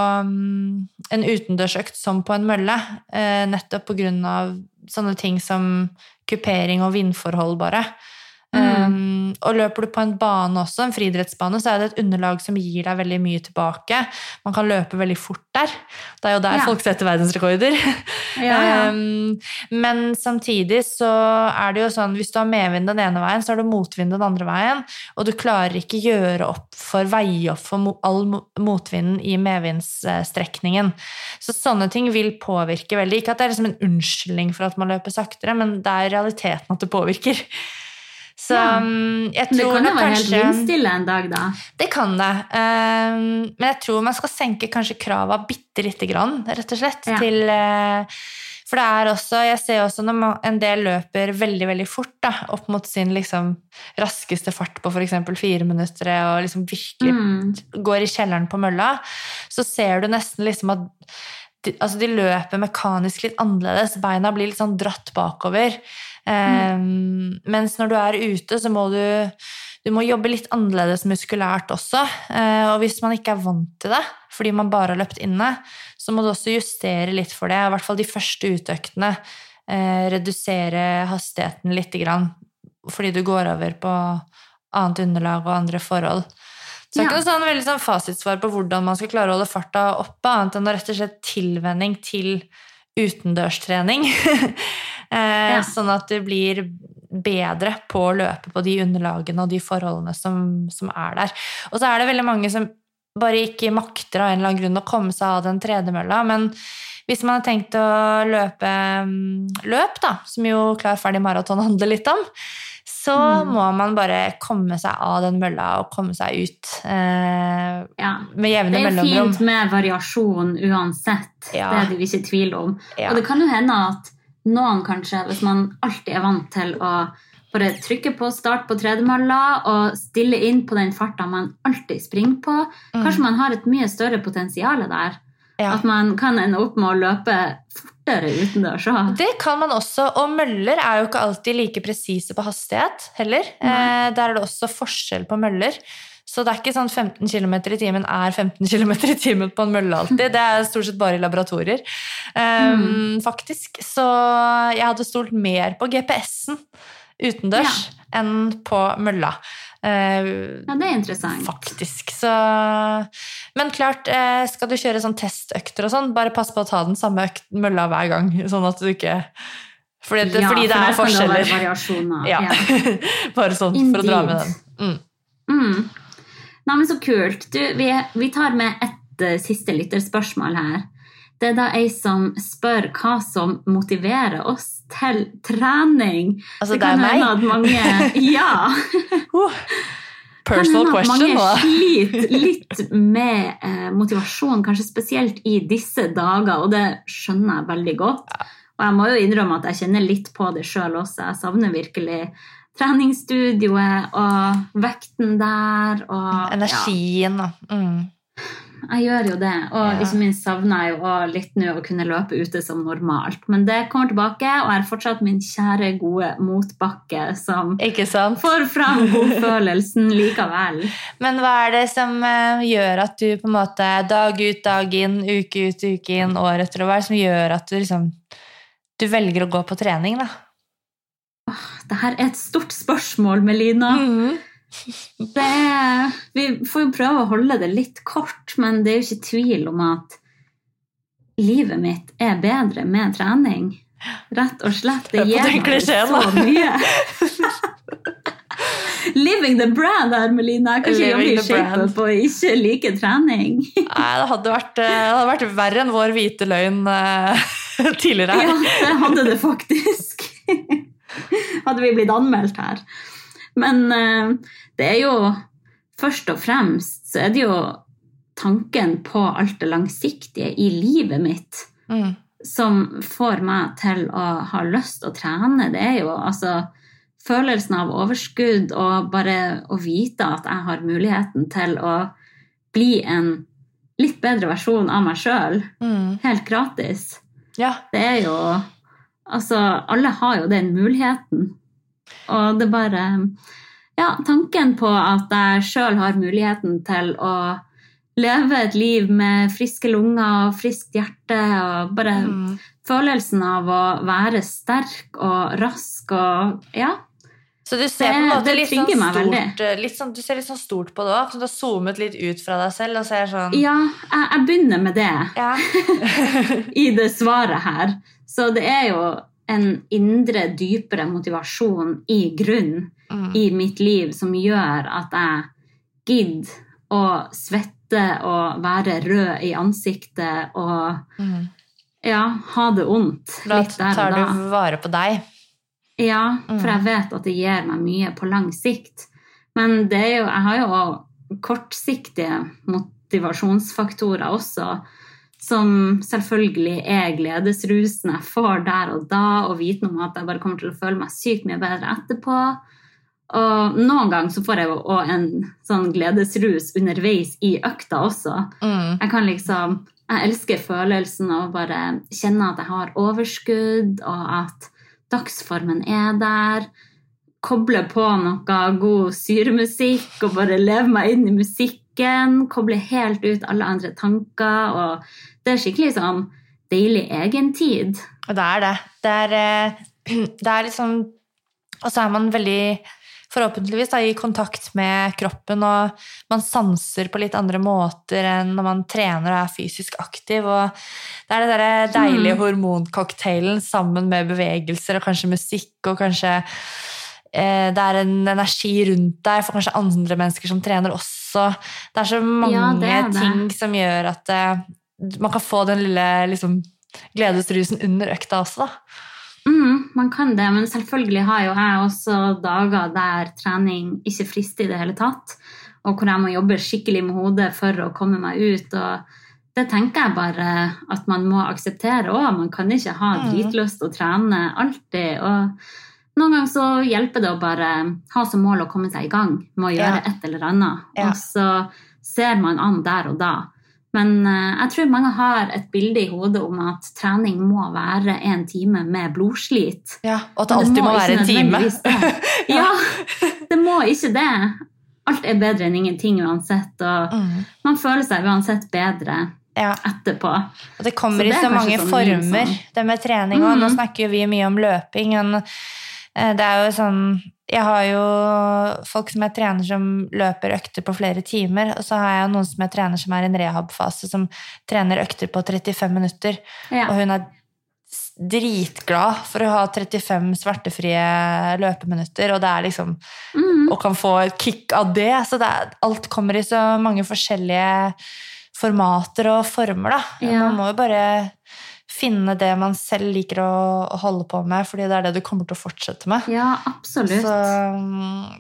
en utendørsøkt som på en mølle, nettopp på grunn av sånne ting som kupering og vindforhold bare. Mm. Um, og løper du på en bane også, en friidrettsbane, så er det et underlag som gir deg veldig mye tilbake. Man kan løpe veldig fort der. Det er jo der ja. folk setter verdensrekorder. Ja, ja. um, men samtidig så er det jo sånn, hvis du har medvind den ene veien, så har du motvind den andre veien, og du klarer ikke gjøre opp for veie opp for all motvinden i medvindsstrekningen. Så sånne ting vil påvirke veldig. Ikke at det er liksom en unnskyldning for at man løper saktere, men det er realiteten at det påvirker. Så ja. jeg tror det kan jo være kanskje, helt vindstille en dag da. Det kan det. Um, men jeg tror man skal senke kanskje kravet bitte lite grann, rett og slett. Ja. Til, uh, for det er også, jeg ser også når en del løper veldig, veldig fort da, opp mot sin liksom, raskeste fart på for eksempel fire minutter, og liksom virkelig mm. går i kjelleren på mølla, så ser du nesten liksom at de, altså de løper mekanisk litt annerledes, beina blir litt sånn dratt bakover. Mm. Um, mens når du er ute, så må du, du må jobbe litt annerledes muskulært også, uh, og hvis man ikke er vant til det, fordi man bare har løpt inne, så må du også justere litt for det, i hvert fall de første utøktene, uh, redusere hastigheten litt grann, fordi du går over på annet underlag og andre forhold. Så det er ikke noe sånn veldig sånn fasitsvar på hvordan man skal klare å holde farta oppe, annet enn å rett og slett tilvenning til utendørstrening. eh, ja. Sånn at du blir bedre på å løpe på de underlagene og de forholdene som, som er der. Og så er det veldig mange som bare ikke makter av en eller annen grunn å komme seg av den tredemølla, men hvis man har tenkt å løpe løp da, som jo Klar Ferdig Maraton handler litt om, så mm. må man bare komme seg av den mølla og komme seg ut eh, ja. med jevne mellomrom. Det er jo fint med variasjon uansett, ja. det er det vi ikke tvil om. Ja. Og det kan jo hende at noen kanskje, hvis man alltid er vant til å bare trykke på start på tredemølla og stille inn på den farten man alltid springer på, mm. kanskje man har et mye større potensial der. Ja. At man kan ende opp med å løpe fortere utendørs. Det kan man også, og møller er jo ikke alltid like presise på hastighet heller. Eh, der er det også forskjell på møller. Så det er ikke sånn femten kilometer i timen er femten kilometer i timen på en mølle alltid. Det er stort sett bare i laboratorier. Um, mm. Faktisk. Så jeg hadde stolt mer på G P S-en utendørs ja. enn på mølla. Ja, det er interessant. Faktisk. Så, men klart, skal du kjøre sånn testøkter og sånn, bare pass på å ta den samme økt mølla hver gang, sånn at du ikke... Fordi det, ja, fordi det for er forskjeller. Det variasjoner. Ja. Ja. Bare sånn Indeed. For å dra med den. Mm. Mm. Nei, men så kult. Du, vi, vi tar med et uh, siste lytterspørsmål her. Det er da jeg som spør hva som motiverer oss til trening. Altså, det, det er meg? At mange, ja. uh, personal question. Mange sliter litt med eh, motivasjon, kanskje spesielt i disse dager, og det skjønner jeg veldig godt. Ja. Og jeg må jo innrømme at jeg kjenner litt på det selv også. Jeg savner virkelig treningsstudioet og vekten der. Og, energien. Ja. Mm. Jeg gjør jo det, og ja. ikke minst savner jeg jo litt nå å kunne løpe ute som normalt. Men det kommer tilbake, og jeg er fortsatt min kjære gode motbakke som får fram godfølelsen likevel. Men hva er det som gjør at du på en måte dag ut, dag inn, uke ut, uke inn, år etter år, hva er det som gjør at du liksom du velger å gå på trening da? Dette er et stort spørsmål, Melina. Mhm. Det, vi får jo prøve å holde det litt kort, men det er jo ikke tvil om at livet mitt er bedre med trening. Rett og slett, det gir meg så mye. Living the brand her, Melina. Jeg kan ikke jobbe i shape på å ikke like trening. Nei, det hadde vært, det hadde vært verre enn vår hvite løgn uh, tidligere. Ja, det hadde det faktisk. Hadde vi blitt anmeldt her. Men uh, det er jo først og fremst så er det jo tanken på alt det langsiktige i livet mitt Mm. som får meg til å ha lyst å trene. Det er jo altså følelsen av overskudd og bare å vite at jeg har muligheten til å bli en litt bedre versjon av meg selv, Mm. helt gratis. Ja. Det er jo, altså alle har jo den muligheten. Og det bare, ja, tanken på at jeg selv har muligheten til å leve et liv med friske lunger og friskt hjerte, og bare Mm. følelsen av å være sterk og rask og, ja. Så du ser på en Det- måte det litt sånn trigger meg stort, litt sånn, du ser litt sånn stort på det også, så du har zoomet litt ut fra deg selv og ser sånn... Ja, jeg, jeg begynner med det Ja. i det svaret her. Så det er jo en indre, dypere motivasjon i grunn Mm. i mitt liv som gjør at jeg gidder å svette og være rød i ansiktet og Mm. ja, ha det ondt Da litt der tar og da. du vare på deg. Ja, for jeg vet at det gir meg mye på lang sikt. Men det er jo, jeg har jo også kortsiktige motivasjonsfaktorer også, som selvfølgelig er gledesrusen jeg får der og da, og viten om at jeg bare kommer til å føle meg sykt mye bedre etterpå. Og noen ganger så får jeg jo også en sånn gledesrus underveis i økta også. Mm. Jeg kan liksom, jeg elsker følelsen av å bare kjenne at jeg har overskudd, og at dagsformen er der, koble på noe god syremusikk, og bare leve meg inn i musikken, koble helt ut alle andre tanker, og det er skikkelig sånn deilig egentid. Og det er det. Det er, eh, det er liksom... Og så er man veldig, forhåpentligvis, da, i kontakt med kroppen, og man sanser på litt andre måter enn når man trener og er fysisk aktiv. Og det er det der deilige hormoncocktailen sammen med bevegelser og kanskje musikk, og kanskje eh, det er en energi rundt deg for kanskje andre mennesker som trener også. Det er så mange Ja, det er det. ting som gjør at eh, man kan få den lille liksom, gledesrusen under økta også, da. Mm, man kan det, men selvfølgelig har jo jeg også dager der trening ikke frister i det hele tatt, og hvor jeg må jobbe skikkelig med hodet for å komme meg ut, og det tenker jeg bare at man må akseptere også. Man kan ikke ha dritlyst å trene alltid, og noen ganger så hjelper det å bare ha som mål å komme seg i gang med å gjøre Ja. et eller annet, Ja. og så ser man an der og da. Men eh, jeg tror mange har et bilde i hodet om at trening må være en time med blodslit. Ja, og at det Men alltid må ikke være en time. nødvendigvis det. Ja, det må ikke det. Alt er bedre enn ingenting uansett, og Mm. man føler seg uansett bedre Ja. etterpå. Og det kommer Så det i er så kanskje mange sånn former, min sånn- det med trening. Og nå Mhm. snakker jo vi mye om løping, men eh, det er jo sånn... Jeg har jo folk som jeg trener som løper økter på flere timer, og så har jeg noen som jeg trener som er i en rehab-fase, som trener økter på trettifem minutter. Ja. Og hun er dritglad for å ha trettifem smertefrie løpeminutter, og det er liksom... Mhm. Og kan få et kick av det, så det er, alt kommer i så mange forskjellige formater og former, da. Ja. Man må jo bare finne det man selv liker å, å holde på med, fordi det er det du kommer til å fortsette med. Ja, absolutt. Så um,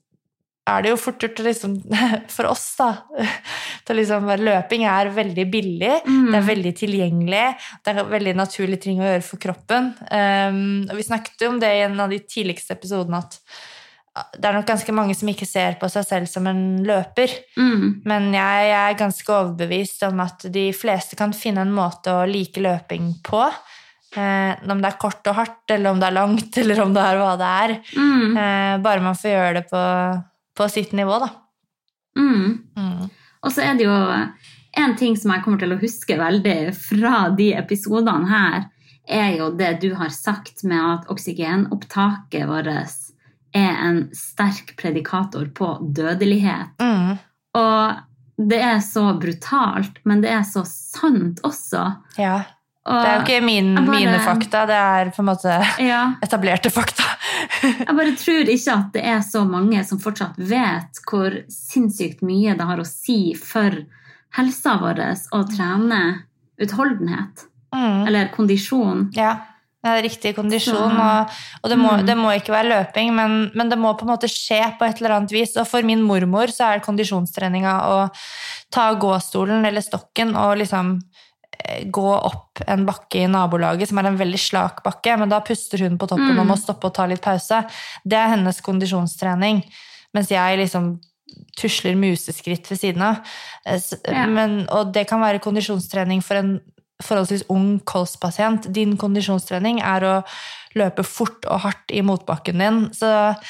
er det jo fort gjort liksom, for oss da, til liksom, løping er veldig billig, Mm. det er veldig tilgjengelig, det er en veldig naturlig ting å gjøre for kroppen. Um, og vi snakket jo om det i en av de tidligste episodene, at det er nok ganske mange som ikke ser på seg selv som en løper, Mm. men jeg, jeg er ganske overbevist om at de fleste kan finne en måte å like løping på, eh, om det er kort og hardt, eller om det er langt, eller om det er hva det er. Mm. Eh, bare man får gjøre det på, på sitt nivå, da. Mm. Mm. Og så er det jo en ting som jeg kommer til å huske veldig fra de episodene her, er jo det du har sagt med at oksygenopptaket vårt er en sterk predikator på dødelighet. Mm. Og det er så brutalt, men det er så sant også. Ja. Og Det er jo ikke min, jeg bare- mine fakta, det er på en måte Ja, etablerte fakta. jeg bare tror ikke at det er så mange som fortsatt vet hvor sinnssykt mye det har å si for helsa vår å trene utholdenhet, Mm. eller kondisjon. Ja. Det er riktig kondisjon, og, og det, må, mm. det må ikke være løping, men, men det må på en måte skje på et eller annet vis. Og for min mormor så er kondisjonstreninga å ta gåstolen eller stokken og liksom gå opp en bakke i nabolaget, som er en veldig slak bakke, men da puster hun på toppen mm. og må stoppe og ta litt pause. Det er hennes kondisjonstrening, mens jeg liksom tusler museskritt ved siden av. Ja. Men, og det kan være kondisjonstrening for en forholdsvis ung kolspasient. Din kondisjonstrening er å løpe fort og hardt i motbakken din. Så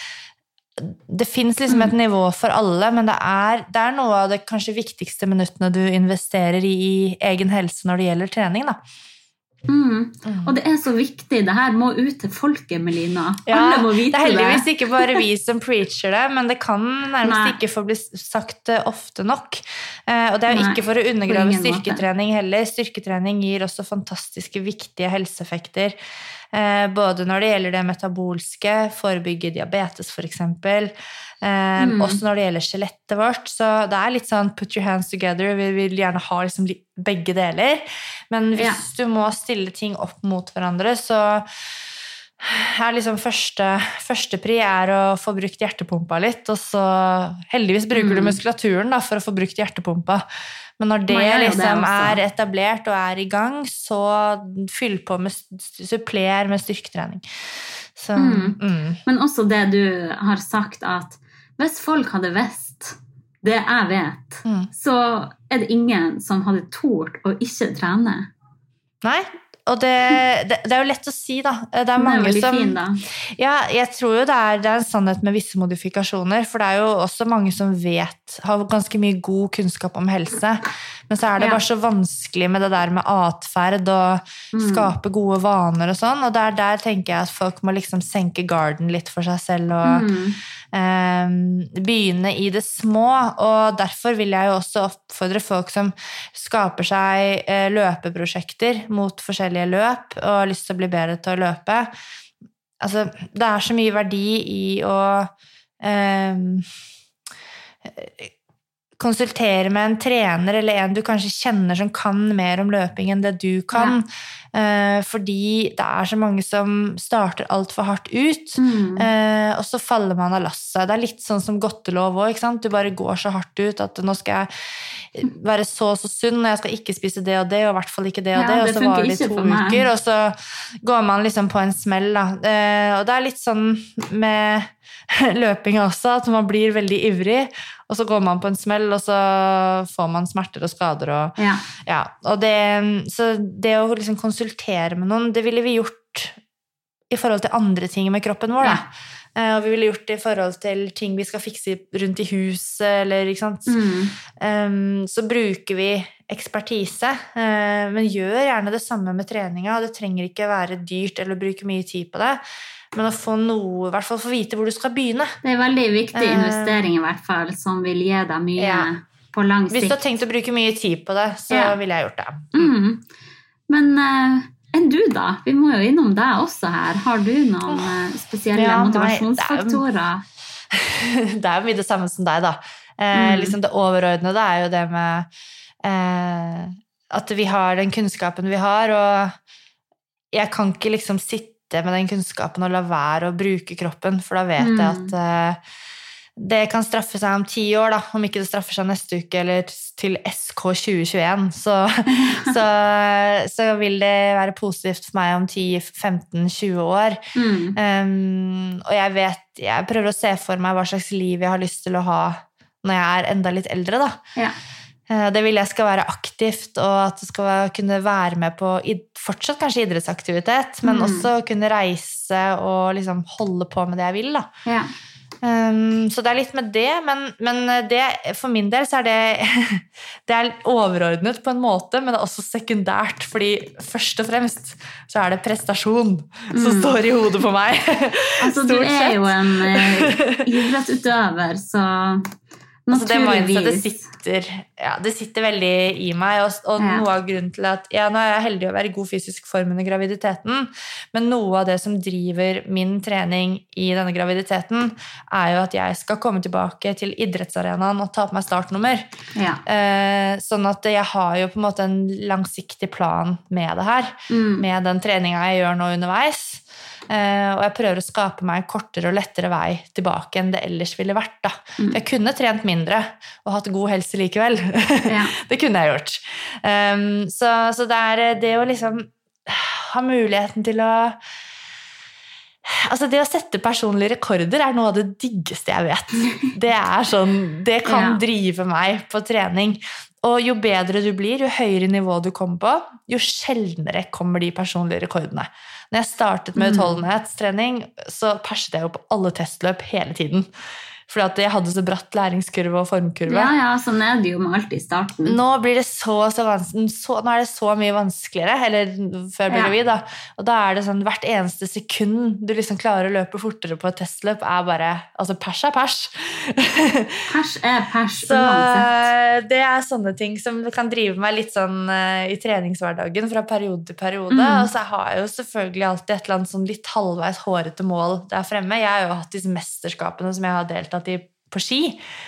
det finnes liksom et nivå for alle, men det er, det er noe av det kanskje viktigste minuttene du investerer i, i egen helse når det gjelder trening, da. Mm. Mm. Og det er så viktig, det her må ut til folket, Melina. Ja, alle må vite det. Det er heldigvis det. Ikke bare vi som preacher det, men det kan nærmest Nei. Ikke få bli sagt ofte nok. Eh, og det er jo Nei, ikke for å undergrave styrketrening heller. Styrketrening gir også fantastiske, viktige helseeffekter. Eh, både når det gjelder det metabolske, forebygge diabetes for eksempel, eh, mm. også når det gjelder skjelettet vårt, så det er litt sånn put your hands together, vi vil gjerne ha liksom begge deler, men hvis ja. Du må stille ting opp mot hverandre, så er liksom første, første pri er å få brukt hjertepumpa litt, og så heldigvis bruker mm. du muskulaturen da, for å få brukt hjertepumpa. Men når det liksom det er etablert og er i gang, så fyll på med suppler med styrketrening. Så, mm. Mm. Men også det du har sagt at hvis folk hadde visst det jeg vet, mm. så er det ingen som hadde tort å ikke trene. Nei, og det, det, det er jo lett å si da. Det er mange det er som, fin, da. Ja, jeg tror jo det er, det er en sannhet med visse modifikasjoner, for det er jo også mange som vet, har ganske mye god kunnskap om helse, men så er det ja. Bare så vanskelig med det der med atferd og mm. skape gode vaner og sånn, og der, der tenker jeg at folk må liksom senke garden litt for seg selv og mm. eh, begynne i det små, og derfor vil jeg jo også oppfordre folk som skaper seg eh, løpeprosjekter mot forskjellige løp og har lyst til å bli bedre til å løpe. Altså, det er så mye verdi i å eh, konsultere med en trener eller en du kanskje kjenner som kan mer om løping enn det du kan, ja. eh, fordi det er så mange som starter alt for hardt ut, mm. eh, og så faller man av lasset. Det er litt sånn som godtelov også, ikke sant? Du bare går så hardt ut at nå skal jeg være så så sunn, og jeg skal ikke spise det og det, og i hvert fall ikke det og det, ja, det og så var det i to uker, og så går man liksom på en smell, da. Eh, og det er litt sånn med løping også, at man blir veldig ivrig, og så går man på en smell, og så får man smerter og skader. Og, ja. Ja, og det, så det å liksom konsultere med noen, det ville vi gjort i forhold til andre ting med kroppen vår. Da. Ja. Og vi ville gjort det i forhold til ting vi skal fikse rundt i huset, eller, ikke sant? Mm. Um, så bruker vi ekspertise, uh, men gjør gjerne det samme med treninga. Det trenger ikke være dyrt eller bruke mye tid på det. Men å få noe, i hvert fall få vite hvor du skal begynne. Det er veldig viktig investering i hvert fall, som vil gi deg mye ja. På lang sikt. Hvis du har tenkt å bruke mye tid på det, så ja. Vil jeg gjort det. Mm. Mm. Men uh, enn du da? Vi må jo innom deg også her. Har du noen uh, spesielle ja, motivasjonsfaktorer? Nei, det er jo mye det samme som deg da. Uh, mm. Liksom det overordnede er jo det med uh, at vi har den kunnskapen vi har, og jeg kan ikke liksom sitte med den kunnskapen og la være å bruke kroppen, for da vet mm. jeg at uh, det kan straffe seg om ti år, da, om ikke det straffer seg neste uke eller til S K tjue tjueen, så, så, så vil det være positivt for meg om ti, femten, tjue år. Mm. Um, og jeg vet, jeg prøver å se for meg hva slags liv jeg har lyst til å ha når jeg er enda litt eldre, da. Ja. Det vil jeg skal være aktivt, og at det skal kunne være med på fortsatt kanskje idrettsaktivitet, men mm. også kunne reise og liksom holde på med det jeg vil, da. Ja. Um, så det er litt med det, men, men det, for min del så er det det er overordnet på en måte, men det er også sekundært, fordi først og fremst så er det prestasjon mm. som står i hodet på meg. Altså, du er jo en uh, idrettsutøver, så Altså det mindsetet sitter, ja, det sitter veldig i meg, og, og ja. Noe av grunnen til at, ja, nå er jeg heldig å være i god fysisk form under graviditeten, men noe av det som driver min trening i denne graviditeten, er jo at jeg skal komme tilbake til idrettsarenaen og ta på meg startnummer. Ja. Eh, sånn at jeg har jo på en måte en langsiktig plan med det her, mm. med den treningen jeg gjør nå underveis. Uh, og jeg prøver å skape meg en kortere og lettere vei tilbake enn det ellers ville vært da. Mm. Jeg kunne trent mindre og hatt god helse likevel. Ja. Det kunne jeg gjort. Um, så, så det er det å liksom ha muligheten til å altså det å sette personlige rekorder er noe av det diggeste jeg vet. Det er sånn, det kan ja. Drive meg på trening. Og jo bedre du blir, jo høyere nivå du kommer på, jo sjeldnere kommer de personlige rekordene. Når jeg startet med utholdenhetstrening, så perset jeg jo på alle testløp hele tiden. For at jeg hadde så bratt læringskurve og formkurve. Ja, ja, sånn er det jo med alt i starten. Nå blir det så, så vanskelig, så, nå er det så mye vanskeligere, eller før jeg ble gravid da. Og da er det sånn, hvert eneste sekund du liksom klarer å løpe fortere på et testløp, er bare, altså pers er pers. Pers er pers, så uansett. Det er sånne ting som kan drive meg litt sånn uh, i treningshverdagen fra periode til periode. Mm. Og så har jeg jo selvfølgelig alltid et eller annet sånn litt halvveis hårete mål der fremme. Jeg har jo hatt disse mesterskapene som jeg har deltatt i på ski,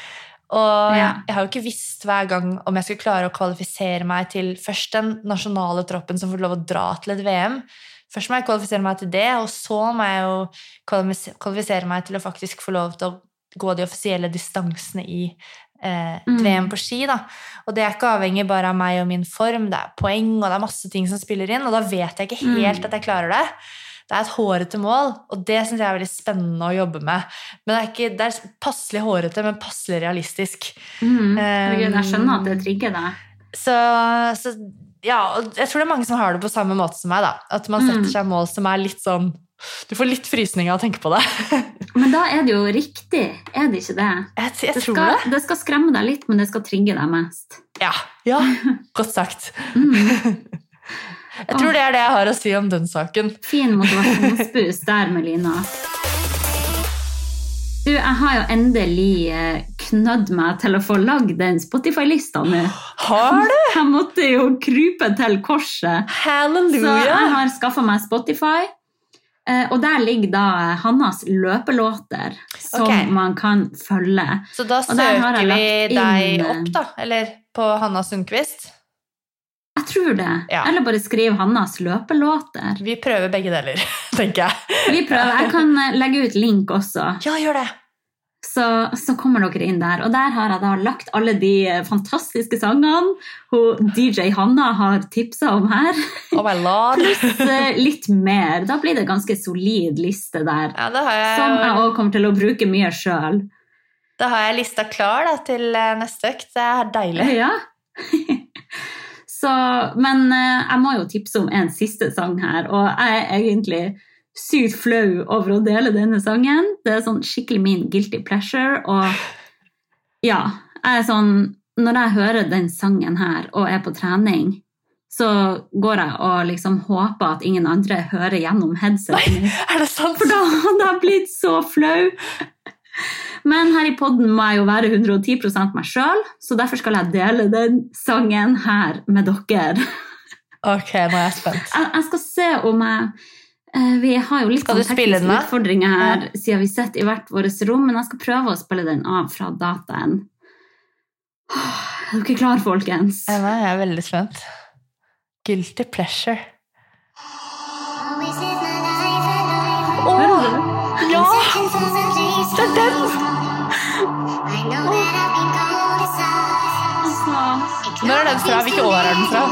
og ja. Jeg har jo ikke visst hver gang om jeg skulle klare å kvalifisere meg til først den nasjonale troppen som får lov å dra til et V M. Først må jeg kvalifisere meg til det, og så må jeg jo kvalifisere meg til å faktisk få lov til å gå de offisielle distansene i eh, et mm. V M på ski da. Og det er ikke avhengig bare av meg og min form, det er poeng og det er masse ting som spiller inn, og da vet jeg ikke helt mm. at jeg klarer det. Det er et hårete mål, og det synes jeg er veldig spennende å jobbe med. Men det er, ikke, det er passelig hårete, men passelig realistisk. Mm. Jeg skjønner at det trigger deg. Så, så ja, og jeg tror det er mange som har det på samme måte som meg da. At man setter seg mål som er litt sånn, du får litt frysning av å tenke på det. Men da er det jo riktig, er det ikke det? Jeg, jeg det, tror skal, det. Det skal skremme deg litt, men det skal trigge deg mest. Ja, ja, godt sagt. Mm. Jeg tror det er det jeg har å si om den saken. Fin motivasjonsboost der, Melina. Du, jeg har jo endelig knødd meg til å få lagd den Spotify-lista nå. Har du? Jeg måtte jo krype til korset. Halleluja! Så jeg har skaffet meg Spotify, og der ligger da Hannas løpelåter som okay. man kan følge. Så da søker vi deg opp da, eller på Hanna Sundqvist? Jeg tror det. Ja. Eller bare skriv Hannas løpelåter. Vi prøver begge deler, tenker jeg. Vi prøver. Jeg kan legge ut link også. Ja, gjør det. Så, så kommer dere inn der. Og der har jeg da lagt alle de fantastiske sangene hun D J Hanna har tipset om her. Oh my lord. Pluss litt mer. Da blir det ganske solid liste der. Ja, det har jeg. Som jeg også kommer til å bruke mye selv. Da har jeg lista klar da, til neste økt. Det er deilig. Ja. Så, men jeg må jo tipse om en siste sang her, og jeg er egentlig sykt flau over å dele denne sangen. Det er sånn skikkelig min guilty pleasure, og ja, jeg er sånn, når jeg hører den sangen her og er på trening, så går jeg og liksom håper at ingen andre hører gjennom headsetet. Nei, er det sant? For da hadde jeg blitt så flau. Men her i podden må jeg jo være hundre og ti prosent meg selv, så derfor skal jeg dele den sangen her med dere. Ok, nå er jeg spent. Jeg, jeg skal se om jeg... Vi har jo litt sånn tekniske utfordringer her, ja. Siden vi sitter i hvert vårt rom, men jeg skal prøve å spille den av fra dataen. Er dere klar, folkens? Ja, jeg er veldig spent. Guilty pleasure. Åh, ja! Det er den! Når er den fra? Hvilke år er den fra?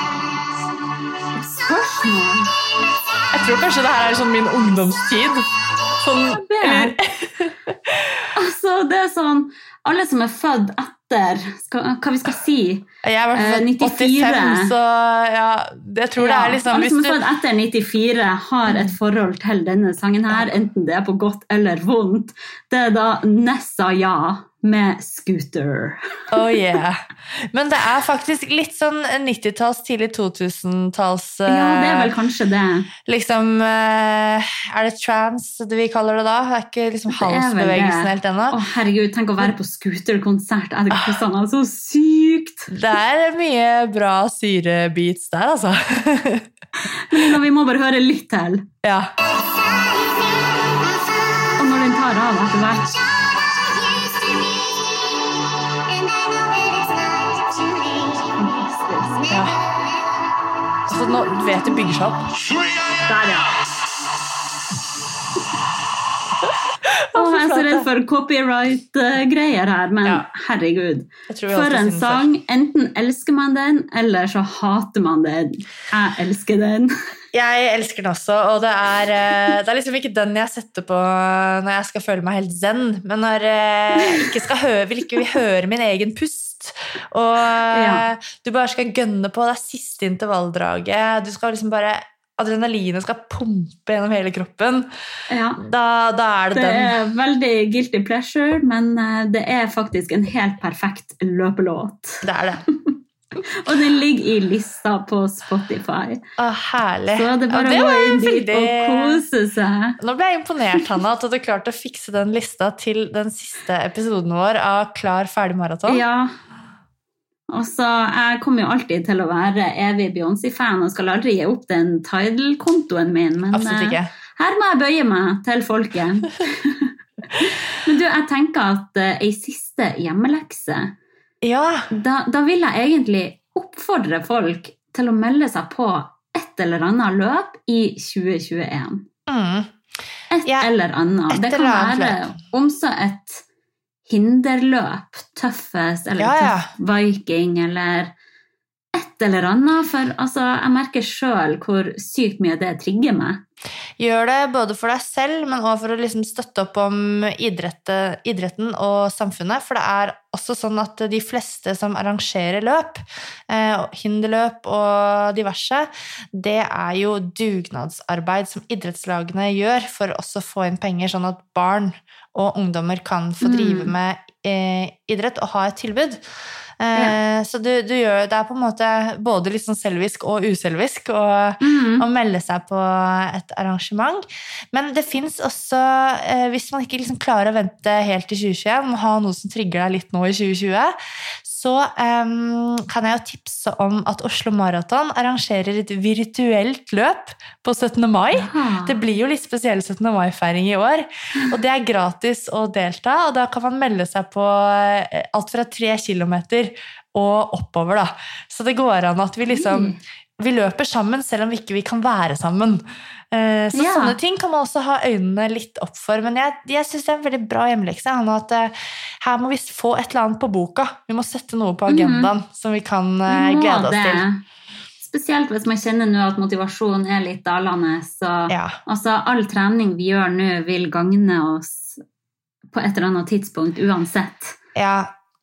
Spørsmål? Jeg tror kanskje det her er sånn min ungdomstid. Sånn, ja, det er. Altså, det er sånn, alle som er født etter, skal, hva vi skal si, jeg er født åttifem, så ja, jeg tror ja, det er liksom... Alle som er født etter nittifire har et forhold til denne sangen her, enten det er på godt eller vondt. Det er da Nessa Ja med Scooter. Oh yeah. Men det er faktisk litt sånn nittitalls, tidlig to-tusentalls uh, Ja, det er vel kanskje det. Liksom, uh, er det trans det vi kaller det da? Det er ikke liksom halsbevegelsen helt ennå. Å herregud, tenk å være på Scooter-konsert. Er det ikke sånn, så sykt? Det er mye bra syrebeats der, altså. Men vi må bare høre litt til. Ja. Og når den tar av etter hvert. Ja. Så nå vet du bygger seg opp. Der, ja. Åh, jeg er så redd for copyright-greier her, men ja. Herregud. For en sang, enten elsker man den, eller så hater man den. Jeg elsker den. Jeg elsker den også, og det er, det er liksom ikke den jeg setter på når jeg skal føle meg helt zen, men når jeg ikke skal høre, vil ikke høre min egen pust, og ja. Du bare skal gønne på, det er siste intervalldraget, du skal liksom bare, adrenalinet skal pumpe gjennom hele kroppen, ja. da, da er det, det den. Det er veldig guilty pleasure, men det er faktisk en helt perfekt løpelåt. Det er det. Og den ligger i lista på Spotify. Å, herlig. Så det er bare å gå inn dit og kose seg. Nå ble jeg imponert, Hanna, at du klarte å fikse den lista til den siste episoden vår av Klar, ferdig maraton. Ja. Og så, jeg kommer jo alltid til å være evig Beyoncé-fan og skal aldri gi opp den Tidal-kontoen min, men absolutt ikke. Her må jeg bøye meg til folket. Men du, jeg tenker at uh, en siste hjemmelekse, ja. da, da vil jeg egentlig oppfordre folk til å melde seg på et eller annet løp i tjue tjueen. Mm. Et ja, eller annet. Det kan være om så et hinderløp, tøffest, eller ja, ja. Tøff Viking, eller et eller annet, for altså, jeg merker selv hvor sykt mye det trigger meg. Gjør det både for deg selv, men også for å liksom støtte opp om idretten og samfunnet, for det er også sånn at de fleste som arrangerer løp, eh, hinderløp og diverse, det er jo dugnadsarbeid som idrettslagene gjør for også å få inn penger, sånn at barn og ungdommer kan få drive med eh, idrett og ha et tilbud. Ja. Så du, du gjør, det er på en måte både litt sånn selvisk og uselvisk å, mm. å melde seg på et arrangement, men det finnes også, hvis man ikke liksom klarer å vente helt til tjue tjue, må ha noe som trigger deg litt nå i tjue tjue, så um, kan jeg jo tipse om at Oslo Maraton arrangerer et virtuelt løp på syttende mai. Aha. Det blir jo litt spesiell syttende mai-feiring i år, og det er gratis å delta, og da kan man melde seg på alt fra tre kilometer og oppover da. Så det går an at vi liksom vi løper sammen selv om vi ikke vi kan være sammen. Så ja. Sånne ting kan man også ha øynene litt opp for, men jeg, jeg synes det er en veldig bra hjemmelekse, at her må vi få et eller annet på boka. Vi må sette noe på agendaen mm. som vi kan vi glede oss det. Til. Spesielt hvis man kjenner nå at motivasjonen er litt dalende, så ja. Altså, all trening vi gjør nå vil gagne oss på et eller annet tidspunkt uansett. Ja,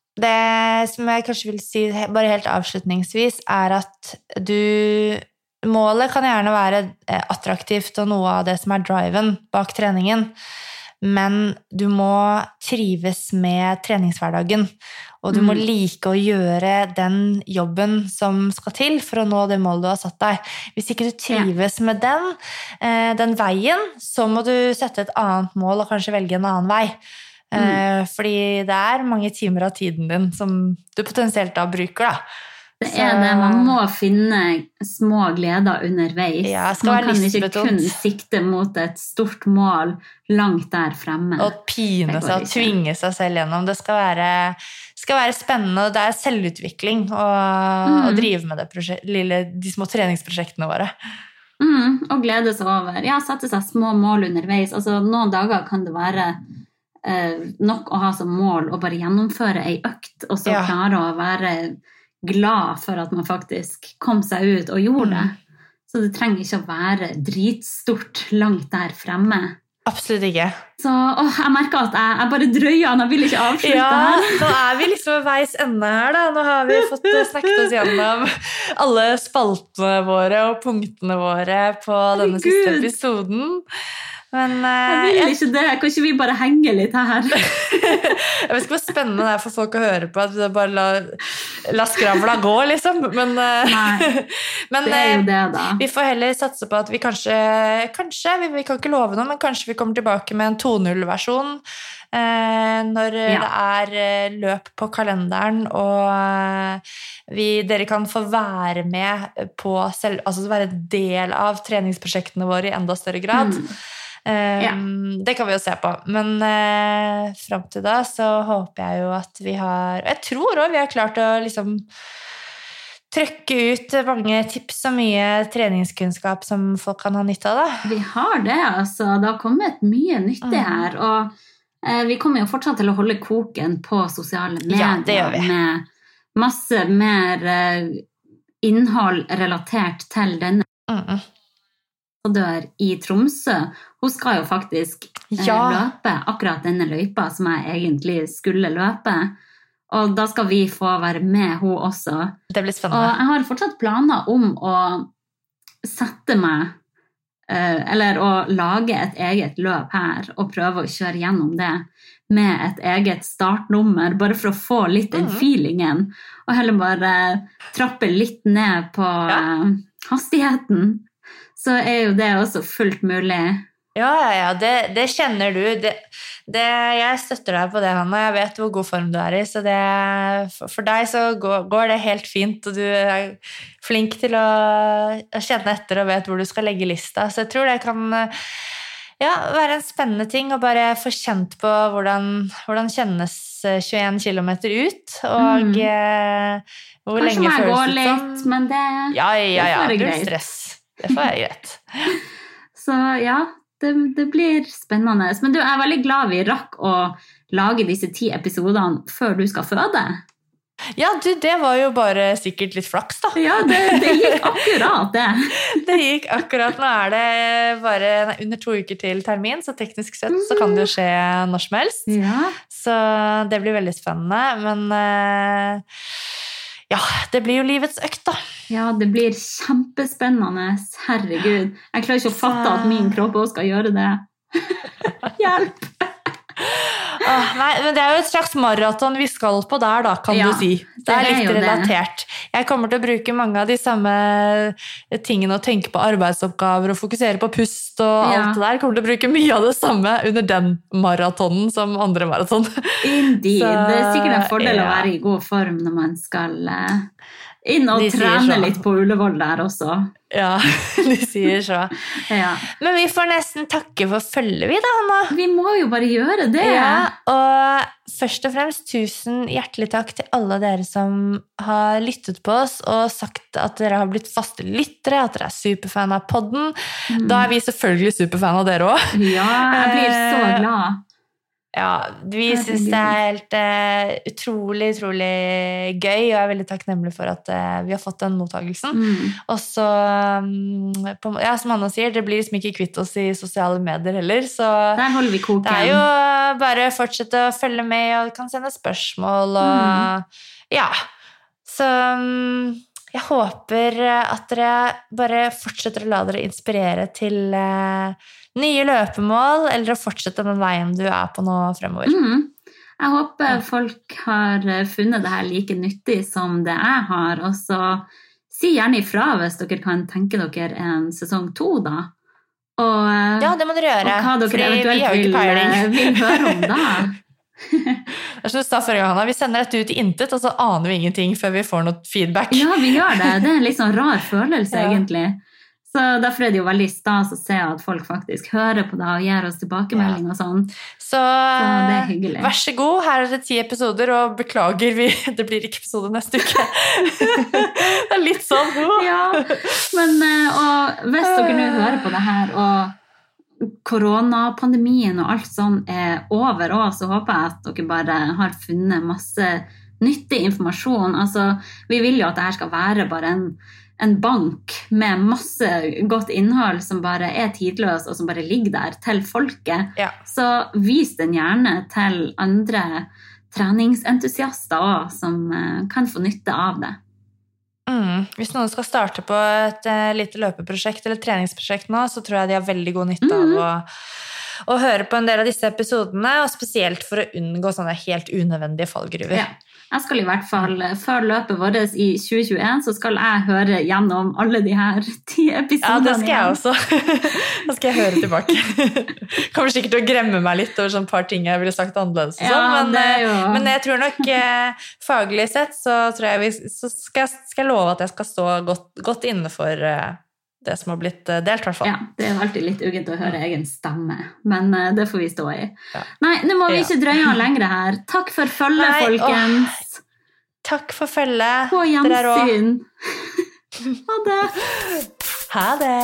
det som jeg kanskje vil si bare helt avslutningsvis er at du, målet kan gjerne være attraktivt og noe av det som er driven bak treningen, men du må trives med treningshverdagen, og du mm. må like å gjøre den jobben som skal til for å nå det målet du har satt deg. Hvis ikke du trives ja. Med den, den veien, så må du sette et annet mål og kanskje velge en annen vei. Mm. Fordi det er mange timer av tiden din som du potensielt da bruker da. Det er så, det, man må finne små gleder underveis. Ja, man kan ikke kun sikte mot et stort mål langt der fremme. Og pine seg og tvinge seg selv gjennom. Det skal være, skal være spennende, og det er selvutvikling å, mm. å drive med det prosjekt, lille, de små treningsprosjektene våre. Mm, og glede seg over. Ja, sette seg små mål underveis. Altså, noen dager kan det være Eh, nok å ha som mål å bare gjennomføre ei økt, og så ja. Klare å være glad for at man faktisk kom seg ut og gjorde mm. det. Så det trenger ikke å være dritstort langt der fremme. Absolutt ikke. Så åh, jeg merker at jeg, jeg bare drøyer, nå vil ikke avslutte. Ja, nå er vi liksom ved veis ende her da. Nå har vi fått snakket oss gjennom alle spaltene våre og punktene våre på denne siste episoden. Men, jeg vil jeg, ikke det. Kan ikke vi bare henge litt her? jeg vet ikke hvor spennende det er for folk å høre på, at vi bare la, la skravla gå, liksom. Men, Nei, men det er jo det, da. Vi får heller satse på at vi kanskje, kanskje vi, vi kan ikke love noe, men kanskje vi kommer tilbake med en to null-versjon eh, når ja. det er løp på kalenderen, og vi, dere kan få være med på selv, altså være en del av treningsprosjektene våre i enda større grad. Mm. Um, ja. Det kan vi jo se på. Men uh, frem til da så håper jeg jo at vi har, jeg tror også vi har klart å liksom trykke ut mange tips og mye treningskunnskap som folk kan ha nytte av da. Vi har det, altså. Det har kommet mye nyttig mm. her, og uh, vi kommer jo fortsatt til å holde koken på sosiale medier. Ja, det gjør vi. Med masse mer uh, innhold relatert til denne mm. dør i Tromsø. Hun skal jo faktisk ja. løpe akkurat denne løypa som jeg egentlig skulle løpe. Og da skal vi få være med hun også. Det blir spennende. Og jeg har fortsatt planer om å sette meg, eller å lage et eget løp her, og prøve å kjøre gjennom det med et eget startnummer, bare for å få litt den feelingen, og heller bare trappe litt ned på ja. hastigheten. Så er jo det også fullt mulig. Ja, ja, ja, det, det kjenner du. Det, det, jeg støtter deg på det, Hanna. Jeg vet hvor god form du er i, så det, for, for deg så går, går det helt fint, og du er flink til å, å kjenne etter og vet hvor du skal legge lista. Så jeg tror det kan ja, være en spennende ting å bare få kjent på hvordan, hvordan kjennes tjueen kilometer ut, og mm. eh, hvor Kanskje lenge føles det som. Kanskje meg går litt, men det, ja, ja, ja, det får greit. Stress. Det får jeg greit. Så ja, det, det blir spennende. Men du, jeg er veldig glad vi rakk å lage disse ti episodene før du skal føde. Ja, du, det var jo bare sikkert litt flaks da. Ja, det, det gikk akkurat det. Det gikk akkurat. Nå er det bare nei, under to uker til termin, så teknisk sett så kan det jo skje når som helst. Ja. Så det blir veldig spennende, men uh, ja, det blir jo livets økt da. Ja, det blir kjempespennende. Herregud. Jeg klarer ikke å fatte at min kropp også skal gjøre det. Hjelp! Åh, nei, men det er jo et slags maraton vi skal på der da, kan ja, du si. Det, det er litt er relatert. Det. Jeg kommer til å bruke mange av de samme tingene og tenke på arbeidsoppgaver og fokusere på pust og ja. alt det der. Jeg kommer til å bruke mye av det samme under den maratonen som andre maraton. Indeed. Så, det er sikkert en fordel ja. å være i god form når man skal inn og trene litt på Ullevål der også. Ja, de sier så. Ja. Men vi får nesten takke for følge vi da, Hanna. Vi må jo bare gjøre det. Ja, og først og fremst tusen hjertelig takk til alle dere som har lyttet på oss og sagt at dere har blitt faste lyttere, at dere er superfan av podden. Mm. Da er vi selvfølgelig superfan av dere også. Ja, jeg blir så glad. Ja, vi synes det er helt uh, utrolig, utrolig gøy, og jeg er veldig takknemlig for at uh, vi har fått den mottagelsen. Mm. Og så, um, på, ja, som Anna sier, det blir liksom ikke kvitt oss i sosiale medier heller, så der holder vi koken. Det er jo bare å fortsette å følge med, og kan sende spørsmål, og mm. ja, så um, jeg håper at dere bare fortsetter å la dere inspirere til uh, nye løpemål, eller å fortsette den veien du er på nå fremover. Mm. Jeg håper folk har funnet det her like nyttig som det jeg har, og så si gjerne ifra hvis dere kan tenke dere en sesong to da. Og, ja, det må dere gjøre. Og hva dere eventuelt vil, vil høre om da. Det er som du sa forrige gang, Hanna, vi sender dette ut i intet, og så aner vi ingenting før vi får noe feedback. Ja, vi gjør det. Det er en litt sånn rar følelse, ja. egentlig. Så derfor er det jo veldig stas å se at folk faktisk hører på det og gir oss tilbakemelding og sånn. Så, så det er hyggelig. Vær så god, her er det ti episoder, og beklager, vi, det blir ikke episode neste uke. Det er litt sånn. Ja, men og hvis dere nå hører på det her, og koronapandemien og alt sånn er over også, så håper jeg at dere bare har funnet masse nyttig informasjon. Altså, vi vil jo at det her skal være bare en en bank med masse godt innhold som bare er tidløs og som bare ligger der til folket. Ja. Så vis den gjerne til andre treningsentusiaster også, som kan få nytte av det. Mm. Hvis noen skal starte på et uh, lite løpeprosjekt eller treningsprosjekt nå, så tror jeg de har veldig god nytte mm. av å, å høre på en del av disse episodene, og spesielt for å unngå sånne helt unødvendige fallgruver. Ja. Jeg skal i hvert fall, før løpet vårt i tjue tjueen, så skal jeg høre gjennom alle de her ti episodene. Ja, det skal jeg også. Da skal jeg høre tilbake. Kommer sikkert til å gremme meg litt over sånne par ting jeg ville sagt annerledes. Og sånn, ja, men, jo... men jeg tror nok eh, faglig sett, så, tror jeg vi, så skal, jeg, skal jeg love at jeg skal stå godt, godt innenfor eh, det som har blitt delt, i hvert fall. Ja, det er alltid litt ugent å høre egen stemme, men uh, det får vi stå i. Ja. Nei, nå må vi ikke drøye an lengre her. Takk for følget, folkens. Åh, takk for følget. På gjensyn. Ha det. Ha det.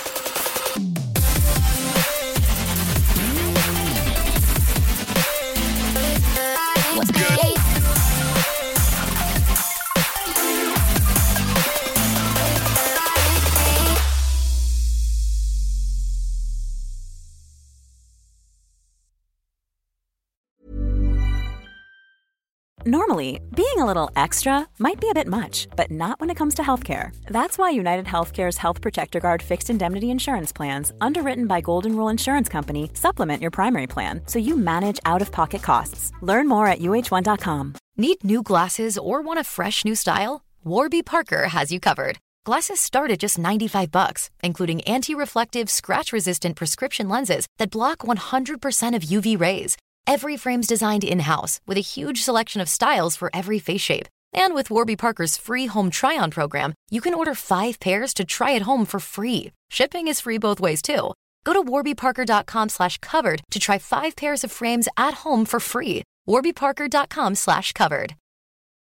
Normally, being a little extra might be a bit much, but not when it comes to healthcare. That's why United Healthcare's Health Protector Guard fixed indemnity insurance plans, underwritten by Golden Rule Insurance Company, supplement your primary plan so you manage out-of-pocket costs. Learn more at U H one dot com. Need new glasses or want a fresh new style? Warby Parker has you covered. Glasses start at just ninety-five bucks, including anti-reflective, scratch-resistant prescription lenses that block one hundred percent of U V rays. Every frame's designed in-house with a huge selection of styles for every face shape. And with Warby Parker's free home try-on program, you can order five pairs to try at home for free. Shipping is free both ways, too. Go to warby parker dot com slash covered to try five pairs of frames at home for free. warby parker dot com slash covered.